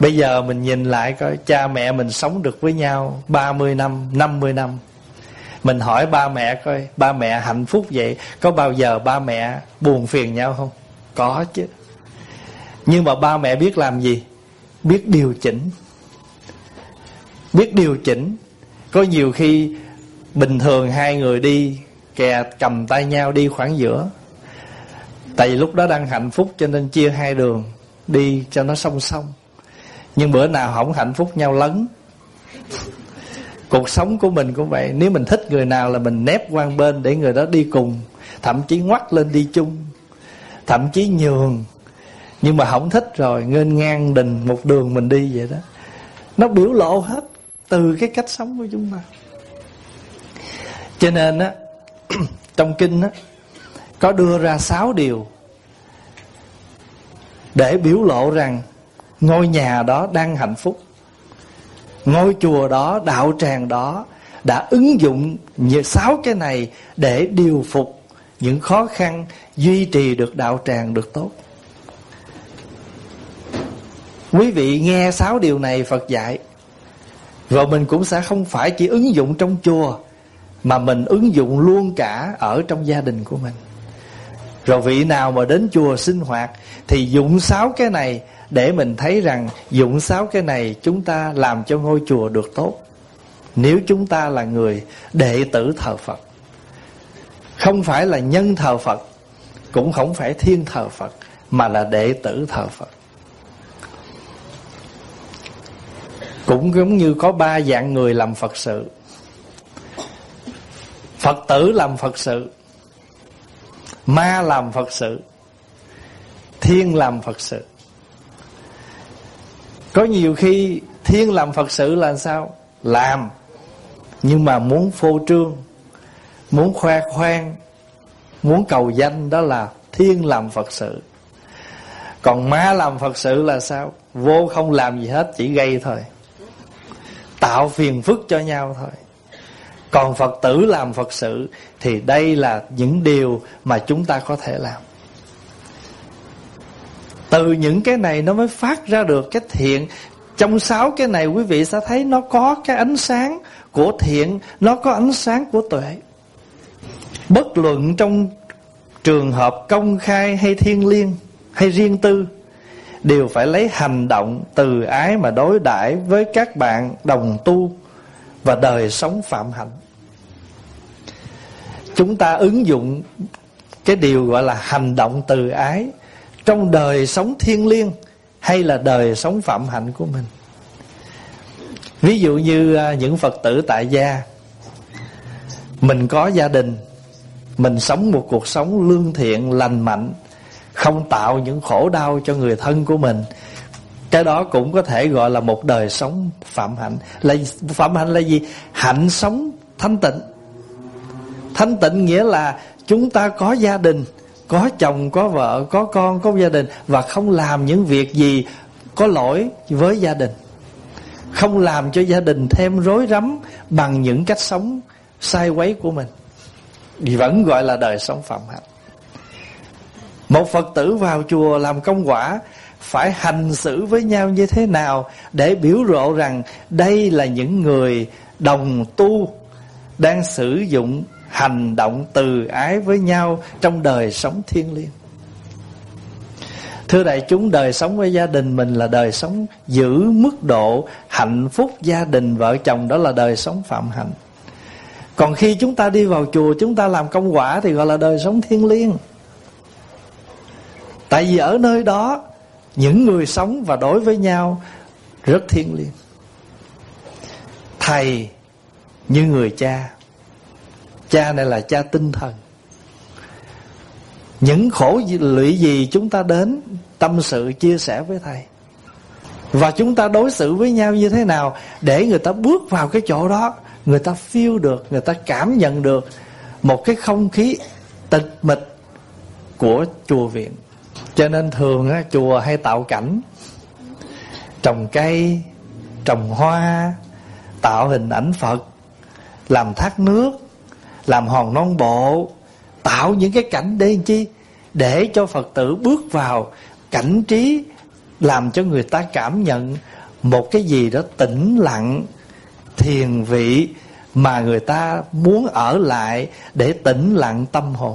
Bây giờ mình nhìn lại coi cha mẹ mình sống được với nhau 30 năm, 50 năm. Mình hỏi ba mẹ coi, ba mẹ hạnh phúc vậy, có bao giờ ba mẹ buồn phiền nhau không? Có chứ. Nhưng mà ba mẹ biết làm gì? Biết điều chỉnh. Biết điều chỉnh. Có nhiều khi bình thường hai người đi kè cầm tay nhau đi khoảng giữa. Tại vì lúc đó đang hạnh phúc cho nên chia hai đường đi cho nó song song. Nhưng bữa nào không hạnh phúc nhau lấn. Cuộc sống của mình cũng vậy. Nếu mình thích người nào là mình nép qua bên để người đó đi cùng, thậm chí ngoắt lên đi chung, thậm chí nhường. Nhưng mà không thích rồi nghênh ngang đình một đường mình đi vậy đó. Nó biểu lộ hết từ cái cách sống của chúng ta. Cho nên á trong kinh á có đưa ra 6 điều để biểu lộ rằng ngôi nhà đó đang hạnh phúc. Ngôi chùa đó, đạo tràng đó đã ứng dụng 6 cái này để điều phục những khó khăn, duy trì được đạo tràng được tốt. Quý vị nghe 6 điều này Phật dạy, rồi mình cũng sẽ không phải chỉ ứng dụng trong chùa, mà mình ứng dụng luôn cả ở trong gia đình của mình. Rồi vị nào mà đến chùa sinh hoạt thì dụng 6 cái này để mình thấy rằng dụng 6 cái này chúng ta làm cho ngôi chùa được tốt. Nếu chúng ta là người đệ tử thờ Phật, không phải là nhân thờ Phật, cũng không phải thiên thờ Phật, mà là đệ tử thờ Phật. Cũng giống như có 3 dạng người làm Phật sự. Phật tử làm Phật sự, ma làm Phật sự, thiên làm Phật sự. Có nhiều khi thiên làm Phật sự là sao? Làm nhưng mà muốn phô trương, muốn khoe khoang, muốn cầu danh, đó là thiên làm Phật sự. Còn ma làm Phật sự là sao? Vô không làm gì hết, chỉ gây thôi, tạo phiền phức cho nhau thôi. Còn Phật tử làm Phật sự thì đây là những điều mà chúng ta có thể làm. Từ những cái này nó mới phát ra được cái thiện. Trong 6 cái này quý vị sẽ thấy nó có cái ánh sáng của thiện, nó có ánh sáng của tuệ. Bất luận trong trường hợp công khai hay thiêng liêng hay riêng tư, đều phải lấy hành động từ ái mà đối đãi với các bạn đồng tu và đời sống phạm hạnh. Chúng ta ứng dụng cái điều gọi là hành động từ ái trong đời sống thiêng liêng hay là đời sống phạm hạnh của mình. Ví dụ như những Phật tử tại gia, mình có gia đình, mình sống một cuộc sống lương thiện, lành mạnh, không tạo những khổ đau cho người thân của mình. Cái đó cũng có thể gọi là một đời sống phạm hạnh. Phạm hạnh là gì? Hạnh sống thanh tịnh. Thanh tịnh nghĩa là chúng ta có gia đình, có chồng, có vợ, có con, có gia đình, và không làm những việc gì có lỗi với gia đình, không làm cho gia đình thêm rối rắm bằng những cách sống sai quấy của mình, thì vẫn gọi là đời sống phạm hạnh. Một Phật tử vào chùa làm công quả phải hành xử với nhau như thế nào để biểu lộ rằng đây là những người đồng tu đang sử dụng hành động từ ái với nhau trong đời sống thiêng liêng. Thưa đại chúng, đời sống với gia đình mình là đời sống giữ mức độ hạnh phúc gia đình vợ chồng, đó là đời sống phạm hạnh. Còn khi chúng ta đi vào chùa, chúng ta làm công quả thì gọi là đời sống thiêng liêng. Tại vì ở nơi đó những người sống và đối với nhau rất thiêng liêng. Thầy như người cha, cha này là cha tinh thần. Những khổ lụy gì chúng ta đến tâm sự chia sẻ với thầy, và chúng ta đối xử với nhau như thế nào để người ta bước vào cái chỗ đó, người ta feel được, người ta cảm nhận được một cái không khí tịch mịch của chùa viện. Cho nên thường á, chùa hay tạo cảnh, trồng cây, trồng hoa, tạo hình ảnh Phật, làm thác nước, làm hòn non bộ, tạo những cái cảnh để làm chi? Để cho Phật tử bước vào cảnh trí làm cho người ta cảm nhận một cái gì đó tĩnh lặng, thiền vị, mà người ta muốn ở lại để tĩnh lặng tâm hồn.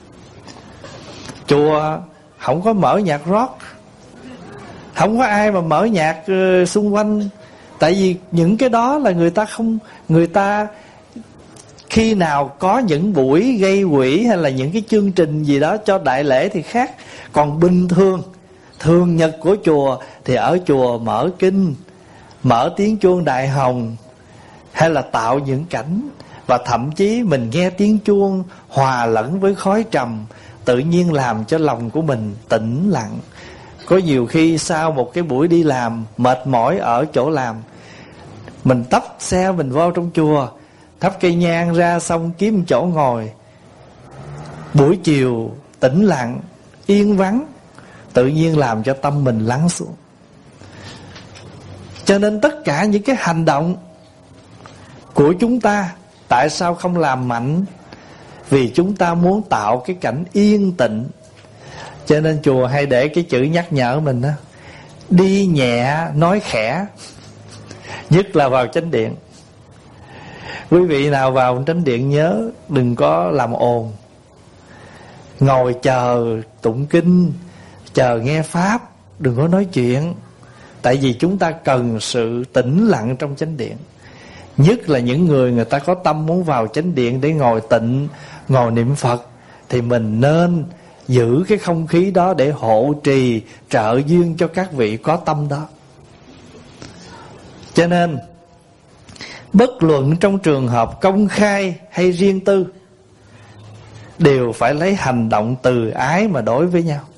Chùa không có mở nhạc rock, không có ai mà mở nhạc xung quanh. Tại vì những cái đó là người ta khi nào có những buổi gây quỹ hay là những cái chương trình gì đó cho đại lễ thì khác. Còn bình thường, thường nhật của chùa thì ở chùa mở kinh, mở tiếng chuông đại hồng, hay là tạo những cảnh, và thậm chí mình nghe tiếng chuông hòa lẫn với khói trầm, tự nhiên làm cho lòng của mình tĩnh lặng. Có nhiều khi sau một cái buổi đi làm mệt mỏi ở chỗ làm, mình tấp xe mình vô trong chùa, thắp cây nhang ra xong kiếm chỗ ngồi, buổi chiều tĩnh lặng, yên vắng, tự nhiên làm cho tâm mình lắng xuống. Cho nên tất cả những cái hành động của chúng ta, tại sao không làm mạnh? Vì chúng ta muốn tạo cái cảnh yên tĩnh. Cho nên chùa hay để cái chữ nhắc nhở mình đó: đi nhẹ nói khẽ. Nhất là vào chánh điện. Quý vị nào vào chánh điện nhớ đừng có làm ồn, ngồi chờ tụng kinh, chờ nghe pháp, đừng có nói chuyện. Tại vì chúng ta cần sự tĩnh lặng trong chánh điện. Nhất là những người ta có tâm muốn vào chánh điện để ngồi tịnh, ngồi niệm Phật, thì mình nên giữ cái không khí đó để hộ trì, trợ duyên cho các vị có tâm đó. Cho nên bất luận trong trường hợp công khai hay riêng tư, đều phải lấy hành động từ ái mà đối với nhau.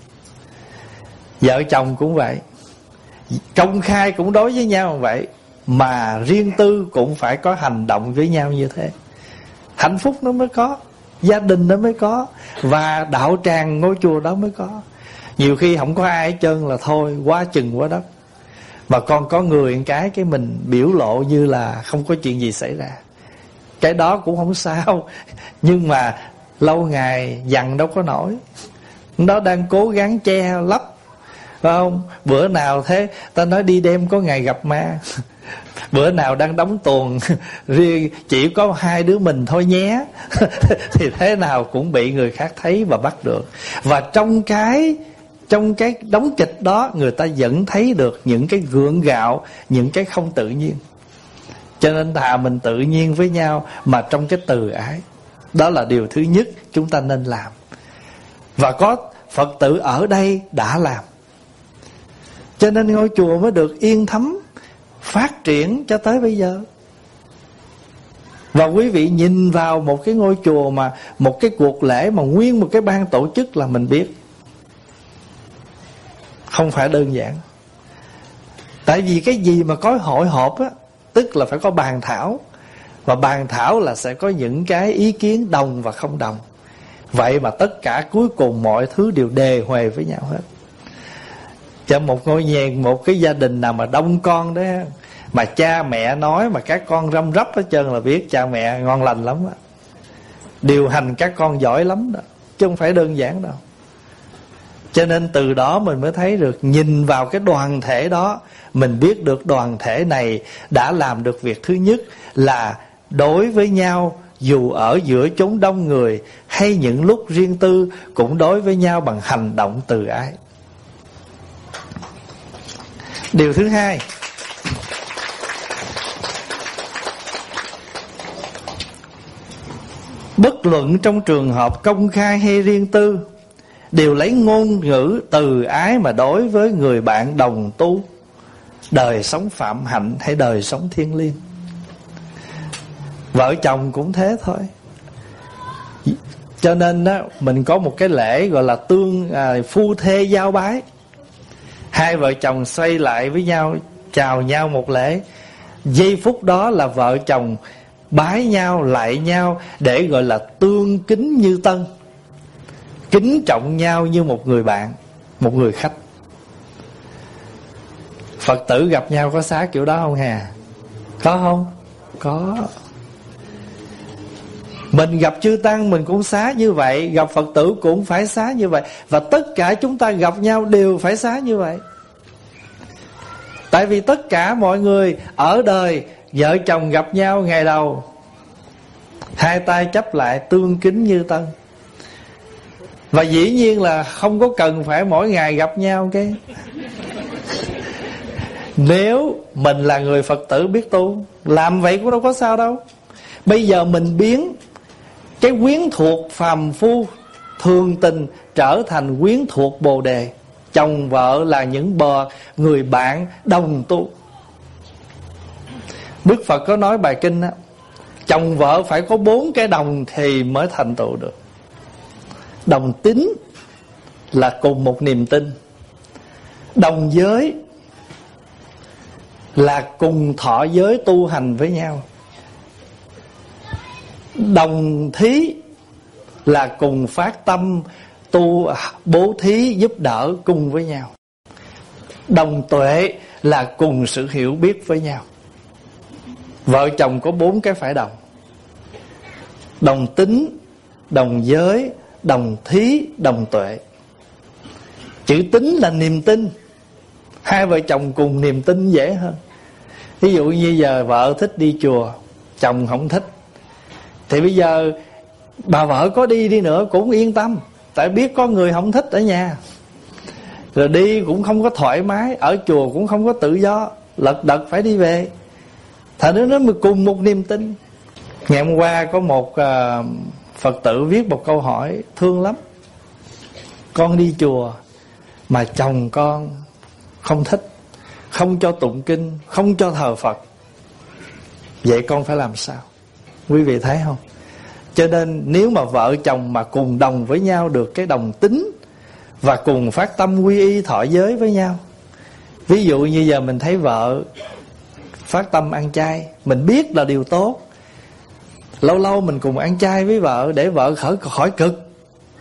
Vợ chồng cũng vậy, công khai cũng đối với nhau như vậy, mà riêng tư cũng phải có hành động với nhau như thế. Hạnh phúc nó mới có, gia đình nó mới có, và đạo tràng ngôi chùa đó mới có. Nhiều khi không có ai hết trơn là thôi, quá chừng quá đất. Mà còn có người cái mình biểu lộ như là không có chuyện gì xảy ra. Cái đó cũng không sao, nhưng mà lâu ngày dằn đâu có nổi. Nó đang cố gắng che lấp, phải không? Bữa nào thế ta nói đi đêm có ngày gặp ma, bữa nào đang đóng tuồng riêng chỉ có hai đứa mình thôi nhé thì thế nào cũng bị người khác thấy và bắt được. Và trong cái đóng kịch đó, người ta vẫn thấy được những cái gượng gạo, những cái không tự nhiên. Cho nên thà mình tự nhiên với nhau mà trong cái từ ái. Đó là điều thứ nhất chúng ta nên làm. Và có Phật tử ở đây đã làm, cho nên ngôi chùa mới được yên thấm, phát triển cho tới bây giờ. Và quý vị nhìn vào một cái ngôi chùa mà một cái cuộc lễ mà nguyên một cái ban tổ chức là mình biết không phải đơn giản. Tại vì cái gì mà có hội họp á, tức là phải có bàn thảo. Và bàn thảo là sẽ có những cái ý kiến đồng và không đồng. Vậy mà tất cả cuối cùng mọi thứ đều đề huề với nhau hết. Cho một ngôi nhà, một cái gia đình nào mà đông con đó, mà cha mẹ nói mà các con răm rắp hết trơn là biết cha mẹ ngon lành lắm đó. Điều hành các con giỏi lắm đó, chứ không phải đơn giản đâu. Cho nên từ đó mình mới thấy được, nhìn vào cái đoàn thể đó, mình biết được đoàn thể này đã làm được việc thứ nhất là đối với nhau, dù ở giữa chốn đông người hay những lúc riêng tư, cũng đối với nhau bằng hành động từ ái. Điều thứ hai, bất luận trong trường hợp công khai hay riêng tư, đều lấy ngôn ngữ từ ái mà đối với người bạn đồng tu, đời sống phạm hạnh hay đời sống thiêng liêng. Vợ chồng cũng thế thôi. Cho nên đó, mình có một cái lễ gọi là phu thê giao bái. Hai vợ chồng xoay lại với nhau, chào nhau một lễ. Giây phút đó là vợ chồng bái nhau, lại nhau, để gọi là tương kính như tân, kính trọng nhau như một người bạn, một người khách. Phật tử gặp nhau có xá kiểu đó không hà? Có không? Có. Mình gặp chư tăng mình cũng xá như vậy, gặp Phật tử cũng phải xá như vậy. Và tất cả chúng ta gặp nhau đều phải xá như vậy. Tại vì tất cả mọi người ở đời, vợ chồng gặp nhau ngày đầu, hai tay chắp lại tương kính như tân. Và dĩ nhiên là không có cần phải mỗi ngày gặp nhau cái. Nếu mình là người Phật tử biết tu, làm vậy cũng đâu có sao đâu. Bây giờ mình biến cái quyến thuộc phàm phu thường tình trở thành quyến thuộc Bồ Đề. Chồng vợ là những người bạn đồng tu. Đức Phật có nói bài kinh đó, chồng vợ phải có 4 cái đồng thì mới thành tựu được. Đồng tín là cùng một niềm tin. Đồng giới là cùng thọ giới tu hành với nhau. Đồng thí là cùng phát tâm tu bố thí giúp đỡ cùng với nhau. Đồng tuệ là cùng sự hiểu biết với nhau. Vợ chồng có 4 cái phải đồng. Đồng tín, đồng giới, đồng thí, đồng tuệ. Chữ tín là niềm tin. Hai vợ chồng cùng niềm tin dễ hơn. Ví dụ như giờ vợ thích đi chùa, chồng không thích, thì bây giờ bà vợ có đi nữa cũng yên tâm, tại biết có người không thích ở nhà. Rồi đi cũng không có thoải mái, ở chùa cũng không có tự do, lật đật phải đi về. Thành nó mới cùng một niềm tin. Ngày hôm qua có một Phật tử viết một câu hỏi thương lắm. Con đi chùa mà chồng con không thích, không cho tụng kinh, không cho thờ Phật, vậy con phải làm sao? Quý vị thấy không? Cho nên nếu mà vợ chồng mà cùng đồng với nhau được cái đồng tính và cùng phát tâm quy y thọ giới với nhau. Ví dụ như giờ mình thấy vợ phát tâm ăn chay, mình biết là điều tốt, lâu lâu mình cùng ăn chay với vợ để vợ khỏi cực.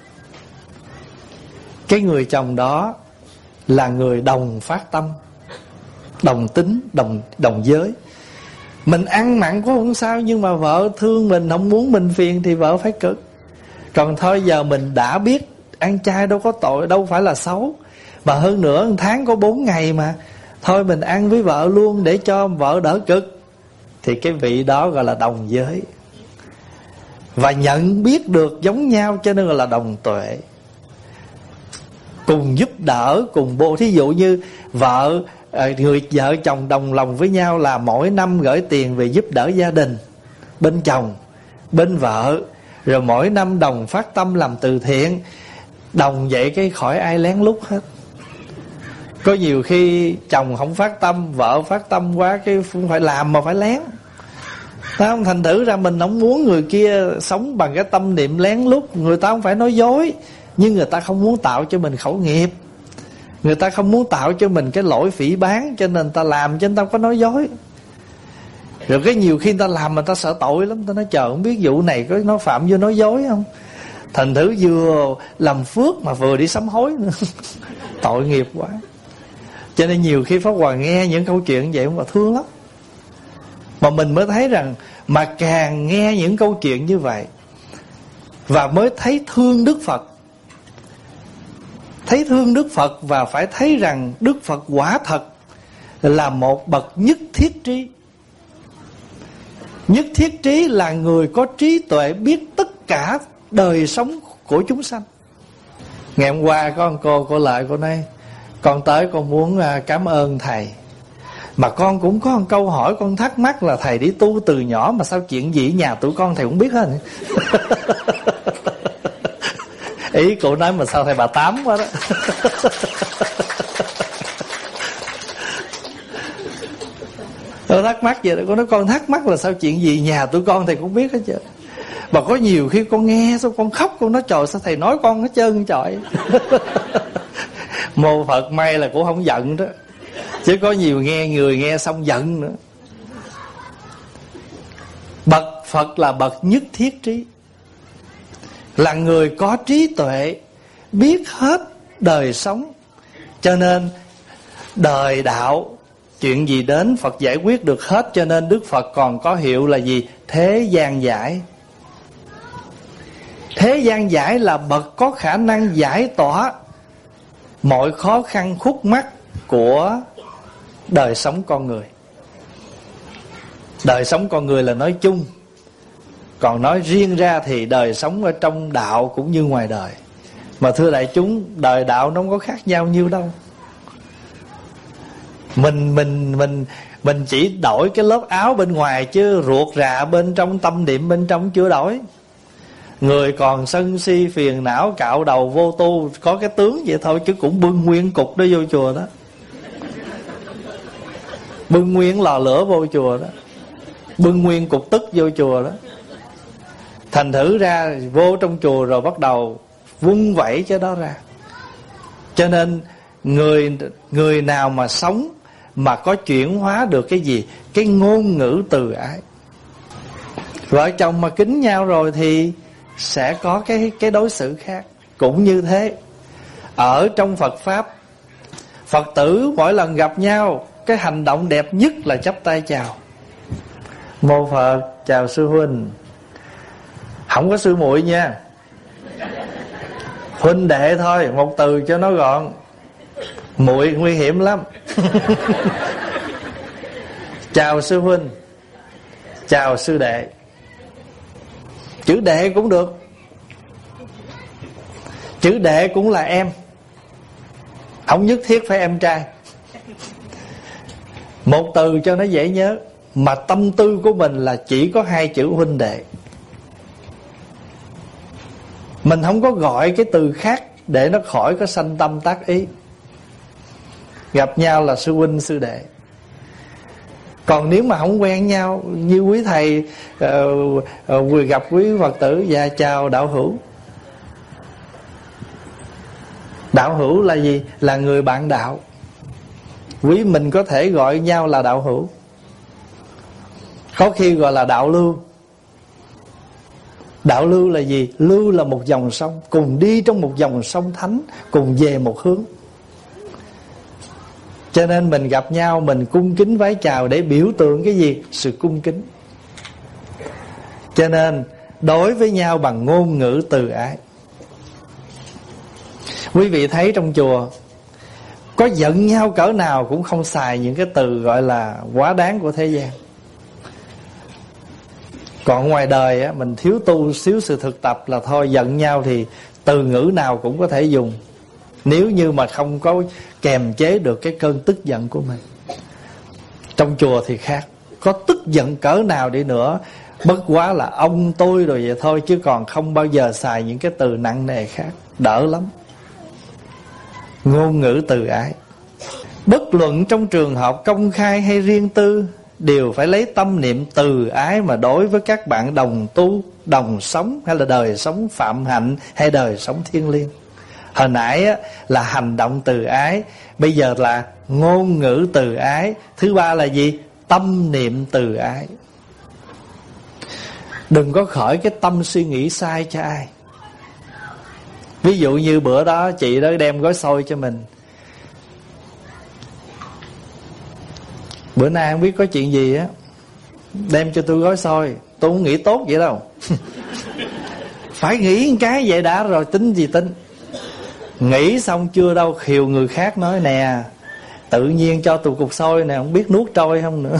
Cái người chồng đó là người đồng phát tâm, đồng tính, đồng giới. Mình ăn mặn cũng không sao, nhưng mà vợ thương mình, không muốn mình phiền thì vợ phải cực. Còn thôi giờ mình đã biết ăn chay đâu có tội, đâu phải là xấu. Mà hơn nữa 1 tháng có 4 ngày mà, thôi mình ăn với vợ luôn để cho vợ đỡ cực, thì cái vị đó gọi là đồng giới. Và nhận biết được giống nhau cho nên gọi là đồng tuệ. Cùng giúp đỡ, cùng bộ. Thí dụ như người vợ chồng đồng lòng với nhau là mỗi năm gửi tiền về giúp đỡ gia đình, bên chồng, bên vợ. Rồi mỗi năm đồng phát tâm làm từ thiện. Đồng vậy cái khỏi ai lén lút hết. Có nhiều khi chồng không phát tâm, vợ phát tâm quá, cái không phải làm mà phải lén. Không? Thành thử ra mình không muốn người kia sống bằng cái tâm niệm lén lút. Người ta không phải nói dối, nhưng người ta không muốn tạo cho mình khẩu nghiệp. Người ta không muốn tạo cho mình cái lỗi phỉ báng, cho nên ta làm, cho nên ta không có nói dối. Rồi cái nhiều khi ta làm mà ta sợ tội lắm. Ta nói chờ không biết vụ này có nó phạm vô nói dối không. Thành thử vừa làm phước mà vừa đi sám hối nữa. Tội nghiệp quá. Cho nên nhiều khi Pháp Hòa nghe những câu chuyện vậy mà thương lắm. Mà mình mới thấy rằng mà càng nghe những câu chuyện như vậy và mới thấy thương Đức Phật. Thấy thương Đức Phật và phải thấy rằng Đức Phật quả thật là một bậc nhất thiết trí. Nhất thiết trí là người có trí tuệ biết tất cả đời sống của chúng sanh. Ngày hôm qua có một cô lại cô nói: con tới con muốn cảm ơn thầy, mà con cũng có một câu hỏi con thắc mắc là thầy đi tu từ nhỏ mà sao chuyện gì nhà tụi con thầy cũng biết hết. Ý cô nói mà sao thầy bà Tám quá đó. Tôi thắc mắc vậy đó. Cô nói con thắc mắc là sao chuyện gì nhà tụi con thầy cũng biết hết trơn. Mà có nhiều khi con nghe xong con khóc, con nói trời sao thầy nói con hết trơn trời. Mô Phật may là cũng không giận đó, chứ có nhiều người nghe xong giận nữa. Bậc Phật là bậc nhất thiết trí, là người có trí tuệ, biết hết đời sống. Cho nên đời đạo, chuyện gì đến Phật giải quyết được hết. Cho nên Đức Phật còn có hiệu là gì? Thế gian giải. Thế gian giải là bậc có khả năng giải tỏa mọi khó khăn khúc mắc của đời sống con người. Đời sống con người là nói chung, còn nói riêng ra thì đời sống ở trong đạo cũng như ngoài đời. Mà thưa đại chúng, đời đạo nó không có khác nhau nhiêu đâu. Mình chỉ đổi cái lớp áo bên ngoài, chứ ruột rà bên trong, tâm niệm bên trong chưa đổi. Người còn sân si phiền não cạo đầu vô tu, có cái tướng vậy thôi, chứ cũng bưng nguyên cục đó vô chùa đó, bưng nguyên lò lửa vô chùa đó, bưng nguyên cục tức vô chùa đó. Thành thử ra vô trong chùa rồi bắt đầu vung vẩy cái đó ra. Cho nên người nào mà sống mà có chuyển hóa được cái gì? Cái ngôn ngữ từ ái. Vợ chồng mà kính nhau rồi thì sẽ có cái đối xử khác. Cũng như thế, ở trong Phật Pháp, Phật tử mỗi lần gặp nhau, cái hành động đẹp nhất là chắp tay chào. Mô Phật, chào sư huynh. Không có sư muội nha, huynh đệ thôi, một từ cho nó gọn. Muội nguy hiểm lắm. Chào sư huynh, chào sư đệ. Chữ đệ cũng được, chữ đệ cũng là em, không nhất thiết phải em trai. Một từ cho nó dễ nhớ. Mà tâm tư của mình là chỉ có hai chữ huynh đệ. Mình không có gọi cái từ khác để nó khỏi có sanh tâm tác ý. Gặp nhau là sư huynh sư đệ. Còn nếu mà không quen nhau, như quý thầy gặp quý Phật tử, dạ chào đạo hữu. Đạo hữu là gì? Là người bạn đạo. Quý mình có thể gọi nhau là đạo hữu, có khi gọi là đạo lưu. Đạo lưu là gì? Lưu là một dòng sông, cùng đi trong một dòng sông thánh, cùng về một hướng. Cho nên mình gặp nhau, mình cung kính vái chào để biểu tượng cái gì? Sự cung kính. Cho nên đối với nhau bằng ngôn ngữ từ ái. Quý vị thấy trong chùa có giận nhau cỡ nào cũng không xài những cái từ gọi là quá đáng của thế gian. Còn ngoài đời á, mình thiếu tu xíu sự thực tập là thôi, giận nhau thì từ ngữ nào cũng có thể dùng, nếu như mà không có kềm chế được cái cơn tức giận của mình. Trong chùa thì khác, có tức giận cỡ nào đi nữa, bất quá là ông tôi rồi vậy thôi, chứ còn không bao giờ xài những cái từ nặng nề khác, đỡ lắm. Ngôn ngữ từ ái. Bất luận trong trường hợp công khai hay riêng tư, đều phải lấy tâm niệm từ ái mà đối với các bạn đồng tu, đồng sống, hay là đời sống phạm hạnh, hay đời sống thiêng liêng. Hồi nãy á, là hành động từ ái, bây giờ là ngôn ngữ từ ái. Thứ ba là gì? Tâm niệm từ ái. Đừng có khởi cái tâm suy nghĩ sai cho ai. Ví dụ như bữa đó chị đó đem gói xôi cho mình, bữa nay không biết có chuyện gì á, đem cho tôi gói xôi. Tôi không nghĩ tốt vậy đâu. Phải nghĩ một cái vậy đã rồi tính gì tính. Nghĩ xong chưa đâu, khiều người khác nói nè, tự nhiên cho tôi cục xôi nè, không biết nuốt trôi không nữa.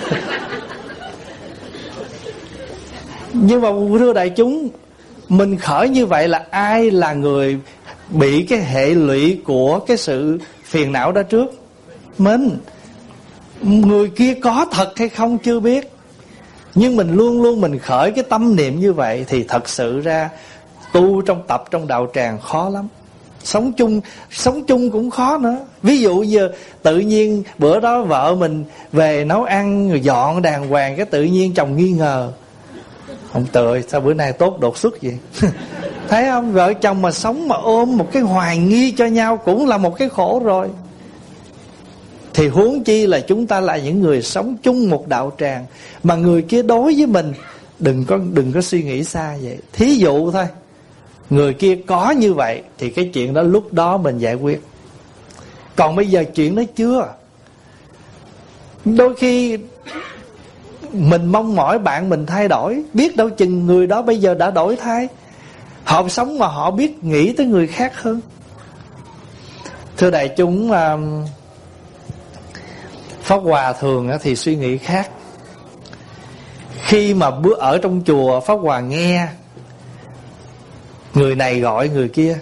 Nhưng mà thưa đại chúng, mình khởi như vậy là ai là người bị cái hệ lụy của cái sự phiền não đó trước? Mình. Người kia có thật hay không chưa biết, nhưng mình luôn luôn mình khởi cái tâm niệm như vậy thì thật sự ra tu trong tập trong đạo tràng khó lắm. Sống chung cũng khó nữa. Ví dụ giờ tự nhiên bữa đó vợ mình về nấu ăn rồi dọn đàng hoàng, cái tự nhiên chồng nghi ngờ, ông trời sao bữa nay tốt đột xuất vậy. Thấy không? Vợ chồng mà sống mà ôm một cái hoài nghi cho nhau cũng là một cái khổ rồi. Thì huống chi là chúng ta là những người sống chung một đạo tràng, mà người kia đối với mình đừng có suy nghĩ xa vậy. Thí dụ thôi, người kia có như vậy thì cái chuyện đó lúc đó mình giải quyết. Còn bây giờ chuyện đó chưa. Đôi khi mình mong mỏi bạn mình thay đổi, biết đâu chừng người đó bây giờ đã đổi thay. Họ sống mà họ biết nghĩ tới người khác hơn. Thưa đại chúng, Pháp Hòa thường thì suy nghĩ khác. Khi mà bước ở trong chùa, Pháp Hòa nghe người này gọi người kia: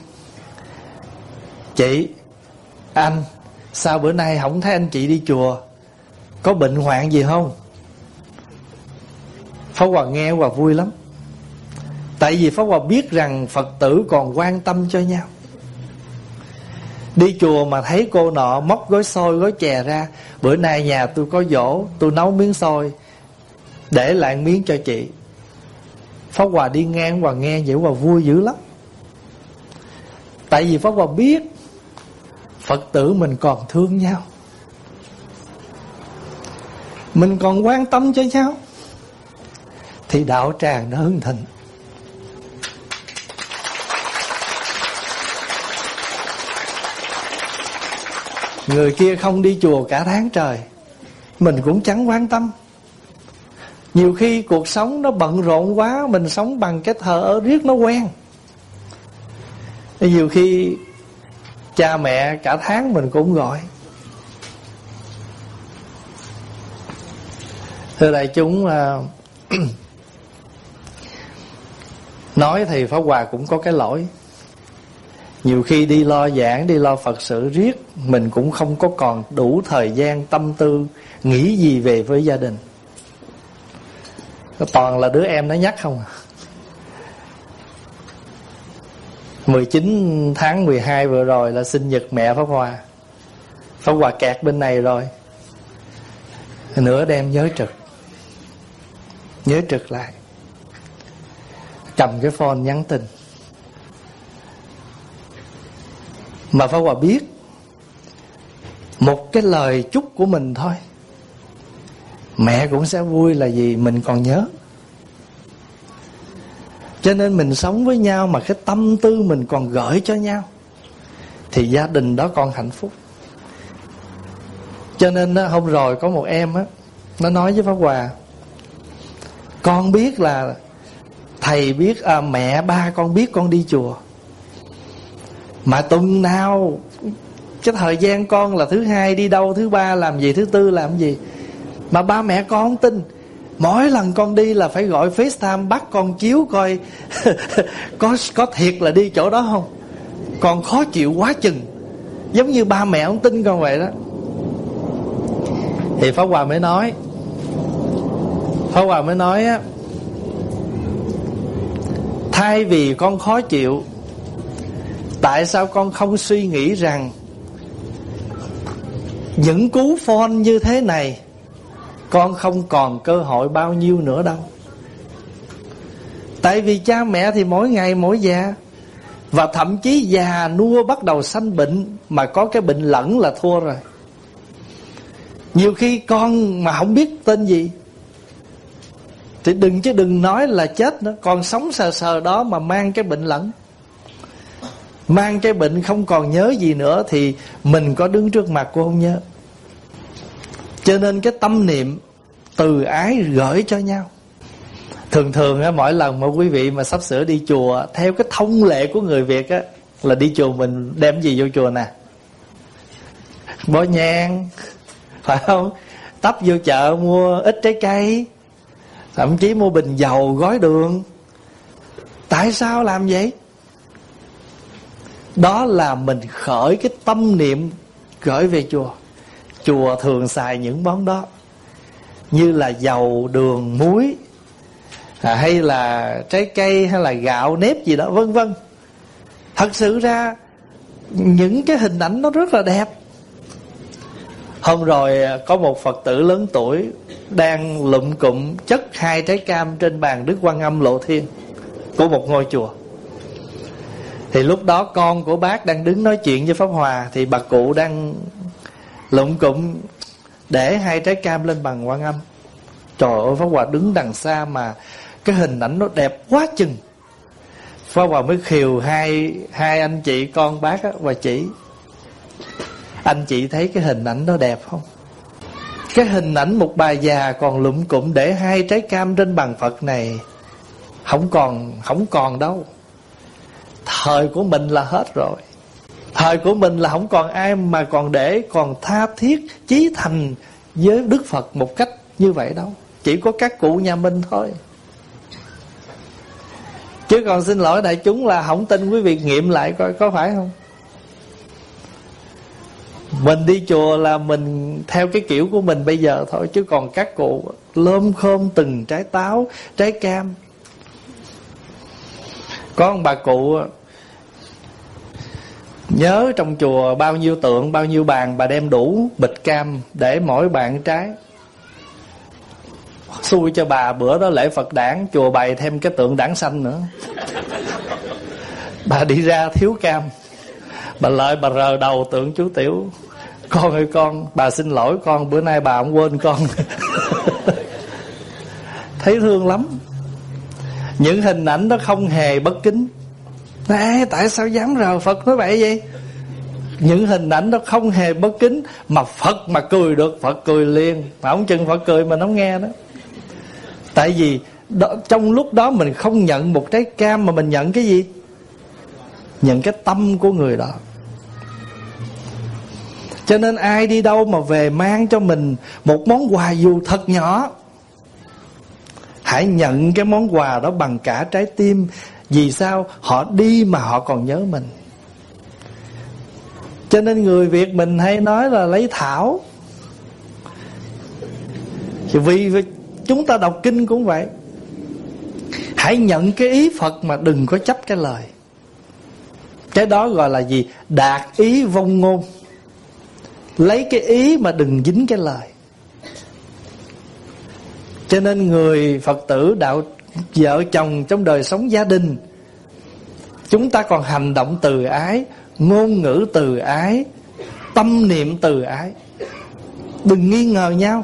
chị, anh, sao bữa nay không thấy anh chị đi chùa? Có bệnh hoạn gì không? Pháp Hòa nghe Hòa vui lắm. Tại vì Pháp Hòa biết rằng Phật tử còn quan tâm cho nhau. Đi chùa mà thấy cô nọ móc gói xôi gói chè ra: bữa nay nhà tôi có giỗ, tôi nấu miếng xôi, để lại miếng cho chị. Pháp Hòa đi ngang Hòa nghe vậy Hòa vui dữ lắm. Tại vì Pháp Hòa biết Phật tử mình còn thương nhau, mình còn quan tâm cho nhau, thì đạo tràng nó hưng thịnh. Người kia không đi chùa cả tháng trời, mình cũng chẳng quan tâm. Nhiều khi cuộc sống nó bận rộn quá, mình sống bằng cái thờ ơ riết nó quen. Nhiều khi cha mẹ cả tháng mình cũng gọi. Thưa đại chúng, nói thì Pháp Hòa cũng có cái lỗi. Nhiều khi đi lo giảng, đi lo Phật sự riết, mình cũng không có còn đủ thời gian, tâm tư nghĩ gì về với gia đình. Toàn là đứa em nó nhắc không à. 19 tháng 12 vừa rồi là sinh nhật mẹ Pháp Hòa. Pháp Hòa kẹt bên này rồi, nửa đêm nhớ trực lại, cầm cái phone nhắn tin. Mà Pháp Hòa biết một cái lời chúc của mình thôi, mẹ cũng sẽ vui là gì mình còn nhớ. Cho nên mình sống với nhau mà cái tâm tư mình còn gửi cho nhau, thì gia đình đó còn hạnh phúc. Cho nên hôm rồi có một em á, nó nói với Pháp Hòa: con biết là thầy biết, mẹ ba con biết con đi chùa, mà tuần nào cái thời gian con là thứ hai đi đâu, thứ ba làm gì, thứ tư làm gì, mà ba mẹ con không tin. Mỗi lần con đi là phải gọi FaceTime bắt con chiếu coi có thiệt là đi chỗ đó không. Con khó chịu quá chừng, giống như ba mẹ không tin con vậy đó. Thì Pháp Hòa mới nói á, thay vì con khó chịu, tại sao con không suy nghĩ rằng những cú phone như thế này con không còn cơ hội bao nhiêu nữa đâu. Tại vì cha mẹ thì mỗi ngày mỗi già, và thậm chí già nua bắt đầu sanh bệnh, mà có cái bệnh lẫn là thua rồi. Nhiều khi con mà không biết tên gì thì đừng nói là chết nữa, còn sống sờ sờ đó mà mang cái bệnh lẫn, mang cái bệnh không còn nhớ gì nữa, thì mình có đứng trước mặt cô không nhớ. Cho nên cái tâm niệm từ ái gửi cho nhau. Thường á, mỗi lần mà quý vị mà sắp sửa đi chùa, theo cái thông lệ của người Việt á, là đi chùa mình đem gì vô chùa nè? Bó nhang, phải không? Tấp vô chợ mua ít trái cây, thậm chí mua bình dầu, gói đường. Tại sao làm vậy? Đó là mình khởi cái tâm niệm gửi về chùa. Chùa thường xài những món đó, như là dầu, đường, muối, hay là trái cây, hay là gạo nếp gì đó, vân vân. Thật sự ra những cái hình ảnh nó rất là đẹp. Hôm rồi có một Phật tử lớn tuổi đang lụm cụm chất 2 trái cam trên bàn Đức Quan Âm Lộ Thiên của một ngôi chùa. Thì lúc đó con của bác đang đứng nói chuyện với Pháp Hòa, thì bà cụ đang lụm cụm để 2 trái cam lên bàn Quan Âm. Trời ơi, Pháp Hòa đứng đằng xa mà cái hình ảnh nó đẹp quá chừng. Pháp Hòa mới khiều hai anh chị con bác á, và chỉ: anh chị thấy cái hình ảnh đó đẹp không? Cái hình ảnh một bà già còn lụm cụm để 2 trái cam trên bàn Phật này không còn đâu. Thời của mình là hết rồi. Thời của mình là không còn ai mà còn để, còn tha thiết chí thành với Đức Phật một cách như vậy đâu. Chỉ có các cụ nhà mình thôi. Chứ còn xin lỗi đại chúng là không tin, quý vị nghiệm lại coi có phải không. Mình đi chùa là mình theo cái kiểu của mình bây giờ thôi. Chứ còn các cụ lơm khôm từng trái táo, trái cam. Có một bà cụ nhớ trong chùa bao nhiêu tượng, bao nhiêu bàn, bà đem đủ bịch cam để mỗi bạn trái. Xui cho bà, bữa đó lễ Phật đản, chùa bày thêm cái tượng đản xanh nữa. Bà đi ra thiếu cam, bà lại bà rờ đầu tượng chú Tiểu. Con ơi con, bà xin lỗi con, bữa nay bà không quên con. Thấy thương lắm. Những hình ảnh đó không hề bất kính. Ê, tại sao dám rờ Phật nói vậy vậy? Những hình ảnh đó không hề bất kính. Mà Phật mà cười được, Phật cười liền. Mà không chừng Phật cười mà nó nghe đó. Tại vì đó, trong lúc đó mình không nhận một trái cam, mà mình nhận cái gì? Nhận cái tâm của người đó. Cho nên ai đi đâu mà về mang cho mình một món quà dù thật nhỏ, hãy nhận cái món quà đó bằng cả trái tim. Vì sao? Họ đi mà họ còn nhớ mình. Cho nên người Việt mình hay nói là lấy thảo. Vì chúng ta đọc kinh cũng vậy. Hãy nhận cái ý Phật mà đừng có chấp cái lời. Cái đó gọi là gì? Đạt ý vong ngôn. Lấy cái ý mà đừng dính cái lời. Cho nên người Phật tử đạo vợ chồng trong đời sống gia đình, chúng ta còn hành động từ ái, ngôn ngữ từ ái, tâm niệm từ ái. Đừng nghi ngờ nhau,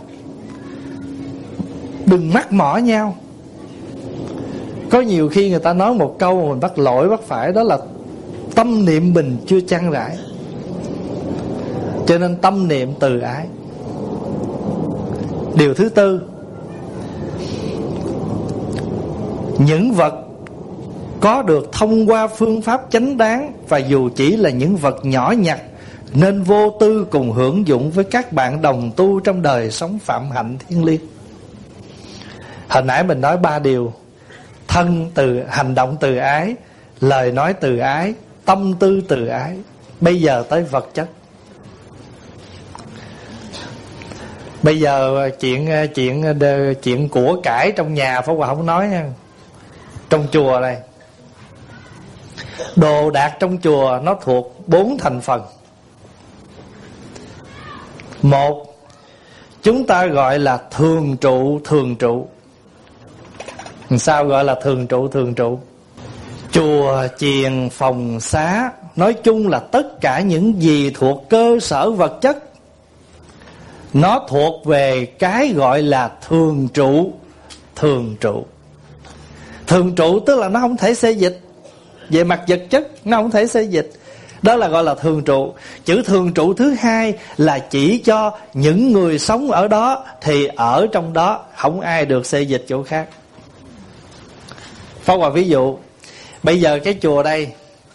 đừng mắc mỏ nhau. Có nhiều khi người ta nói một câu mà mình bắt lỗi bắt phải, đó là tâm niệm mình chưa chăn rãi. Cho nên tâm niệm từ ái. Điều thứ tư, những vật có được thông qua phương pháp chánh đáng, và dù chỉ là những vật nhỏ nhặt, nên vô tư cùng hưởng dụng với các bạn đồng tu trong đời sống phạm hạnh thiêng liêng. Hồi nãy mình nói 3 điều: thân từ, hành động từ ái, lời nói từ ái, tâm tư từ ái. Bây giờ tới vật chất. Bây giờ chuyện của cải trong nhà Pháp Hòa không nói nha. Trong chùa này, đồ đạc trong chùa nó thuộc 4 thành phần. Một, chúng ta gọi là thường trụ. Thường trụ. Sao gọi là thường trụ? Thường trụ, chùa, chiền, phòng, xá, nói chung là tất cả những gì thuộc cơ sở vật chất, nó thuộc về cái gọi là thường trụ. Thường trụ. Thường trụ tức là nó không thể xê dịch. Về mặt vật chất nó không thể xê dịch. Đó là gọi là thường trụ. Chữ thường trụ thứ hai là chỉ cho những người sống ở đó, thì ở trong đó không ai được xê dịch chỗ khác. Pháp Hòa ví dụ, bây giờ cái chùa đây,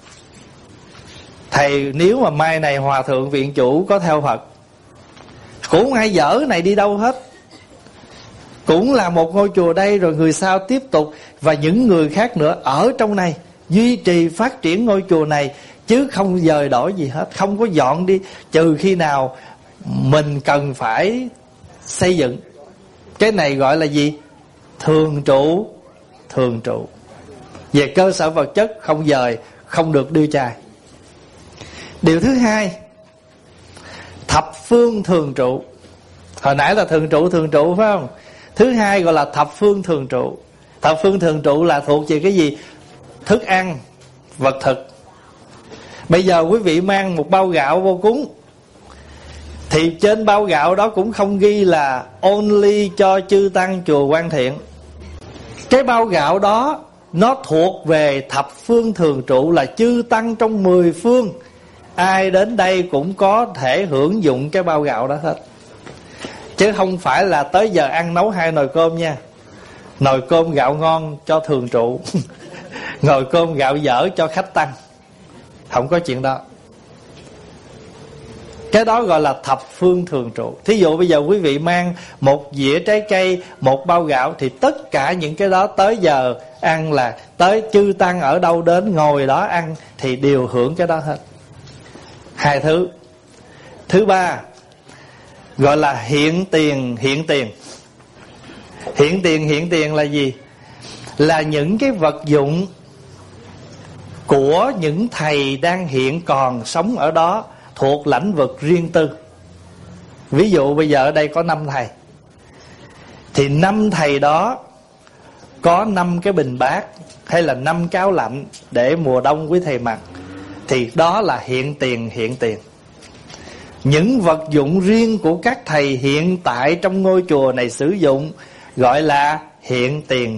thầy nếu mà mai này hòa thượng viện chủ có theo Phật, cũng không ai dở này đi đâu hết. Cũng là một ngôi chùa đây, rồi người sau tiếp tục, và những người khác nữa ở trong này duy trì phát triển ngôi chùa này, chứ không dời đổi gì hết, không có dọn đi, trừ khi nào mình cần phải xây dựng. Cái này gọi là gì? Thường trụ. Thường trụ. Về cơ sở vật chất không dời, không được đưa chai. Điều thứ hai, thập phương thường trụ. Hồi nãy là thường trụ phải không? Thứ hai gọi là thập phương thường trụ. Thập phương thường trụ là thuộc về cái gì? Thức ăn, vật thực. Bây giờ quý vị mang một bao gạo vô cúng, thì trên bao gạo đó cũng không ghi là only cho chư tăng chùa Quan Thiện. Cái bao gạo đó nó thuộc về thập phương thường trụ, là chư tăng trong 10 phương, ai đến đây cũng có thể hưởng dụng cái bao gạo đó hết. Chứ không phải là tới giờ ăn nấu 2 nồi cơm nha. Nồi cơm gạo ngon cho thường trụ, nồi cơm gạo dở cho khách tăng. Không có chuyện đó. Cái đó gọi là thập phương thường trụ. Thí dụ bây giờ quý vị mang một dĩa trái cây, một bao gạo, thì tất cả những cái đó tới giờ ăn là tới chư tăng ở đâu đến ngồi đó ăn thì đều hưởng cái đó hết. Hai thứ. Thứ ba gọi là hiện tiền. Hiện tiền là gì? Là những cái vật dụng của những thầy đang hiện còn sống ở đó, thuộc lãnh vực riêng tư. Ví dụ bây giờ ở đây có 5 thầy, thì 5 thầy đó có 5 cái bình bát hay là 5 cái áo lạnh để mùa đông quý thầy mặc, thì đó là hiện tiền. Những vật dụng riêng của các thầy hiện tại trong ngôi chùa này sử dụng gọi là hiện tiền.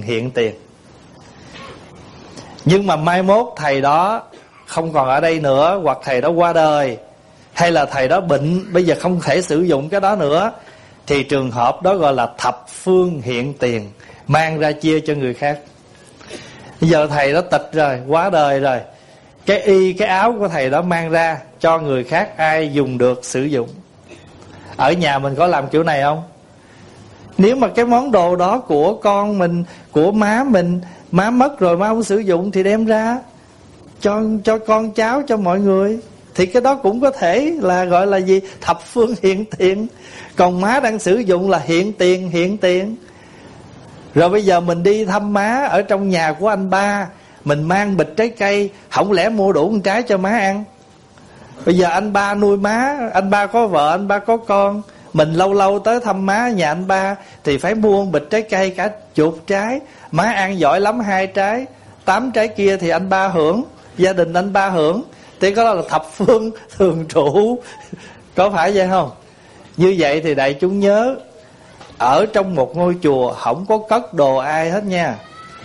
Nhưng mà mai mốt thầy đó không còn ở đây nữa, hoặc thầy đó qua đời, hay là thầy đó bệnh, bây giờ không thể sử dụng cái đó nữa, thì trường hợp đó gọi là thập phương hiện tiền, mang ra chia cho người khác. Bây giờ thầy đó tịch rồi, quá đời rồi, cái áo của thầy đó mang ra cho người khác, ai dùng được sử dụng. Ở nhà mình có làm kiểu này không? Nếu mà cái món đồ đó của con mình, của má mình, má mất rồi má không sử dụng, thì đem ra cho con cháu, cho mọi người, thì cái đó cũng có thể là gọi là gì? Thập phương hiện tiền. Còn má đang sử dụng là hiện tiền. Rồi bây giờ mình đi thăm má ở trong nhà của anh ba, mình mang bịch trái cây, không lẽ mua đủ một trái cho má ăn? Bây giờ anh ba nuôi má, anh ba có vợ, anh ba có con, mình lâu lâu tới thăm má nhà anh ba thì phải mua một bịch trái cây cả chục trái. Má ăn giỏi lắm 2 trái, 8 trái kia thì anh ba hưởng, gia đình anh ba hưởng. Thì có là thập phương thường trụ. Có phải vậy không? Như vậy thì đại chúng nhớ, ở trong một ngôi chùa không có cất đồ ai hết nha.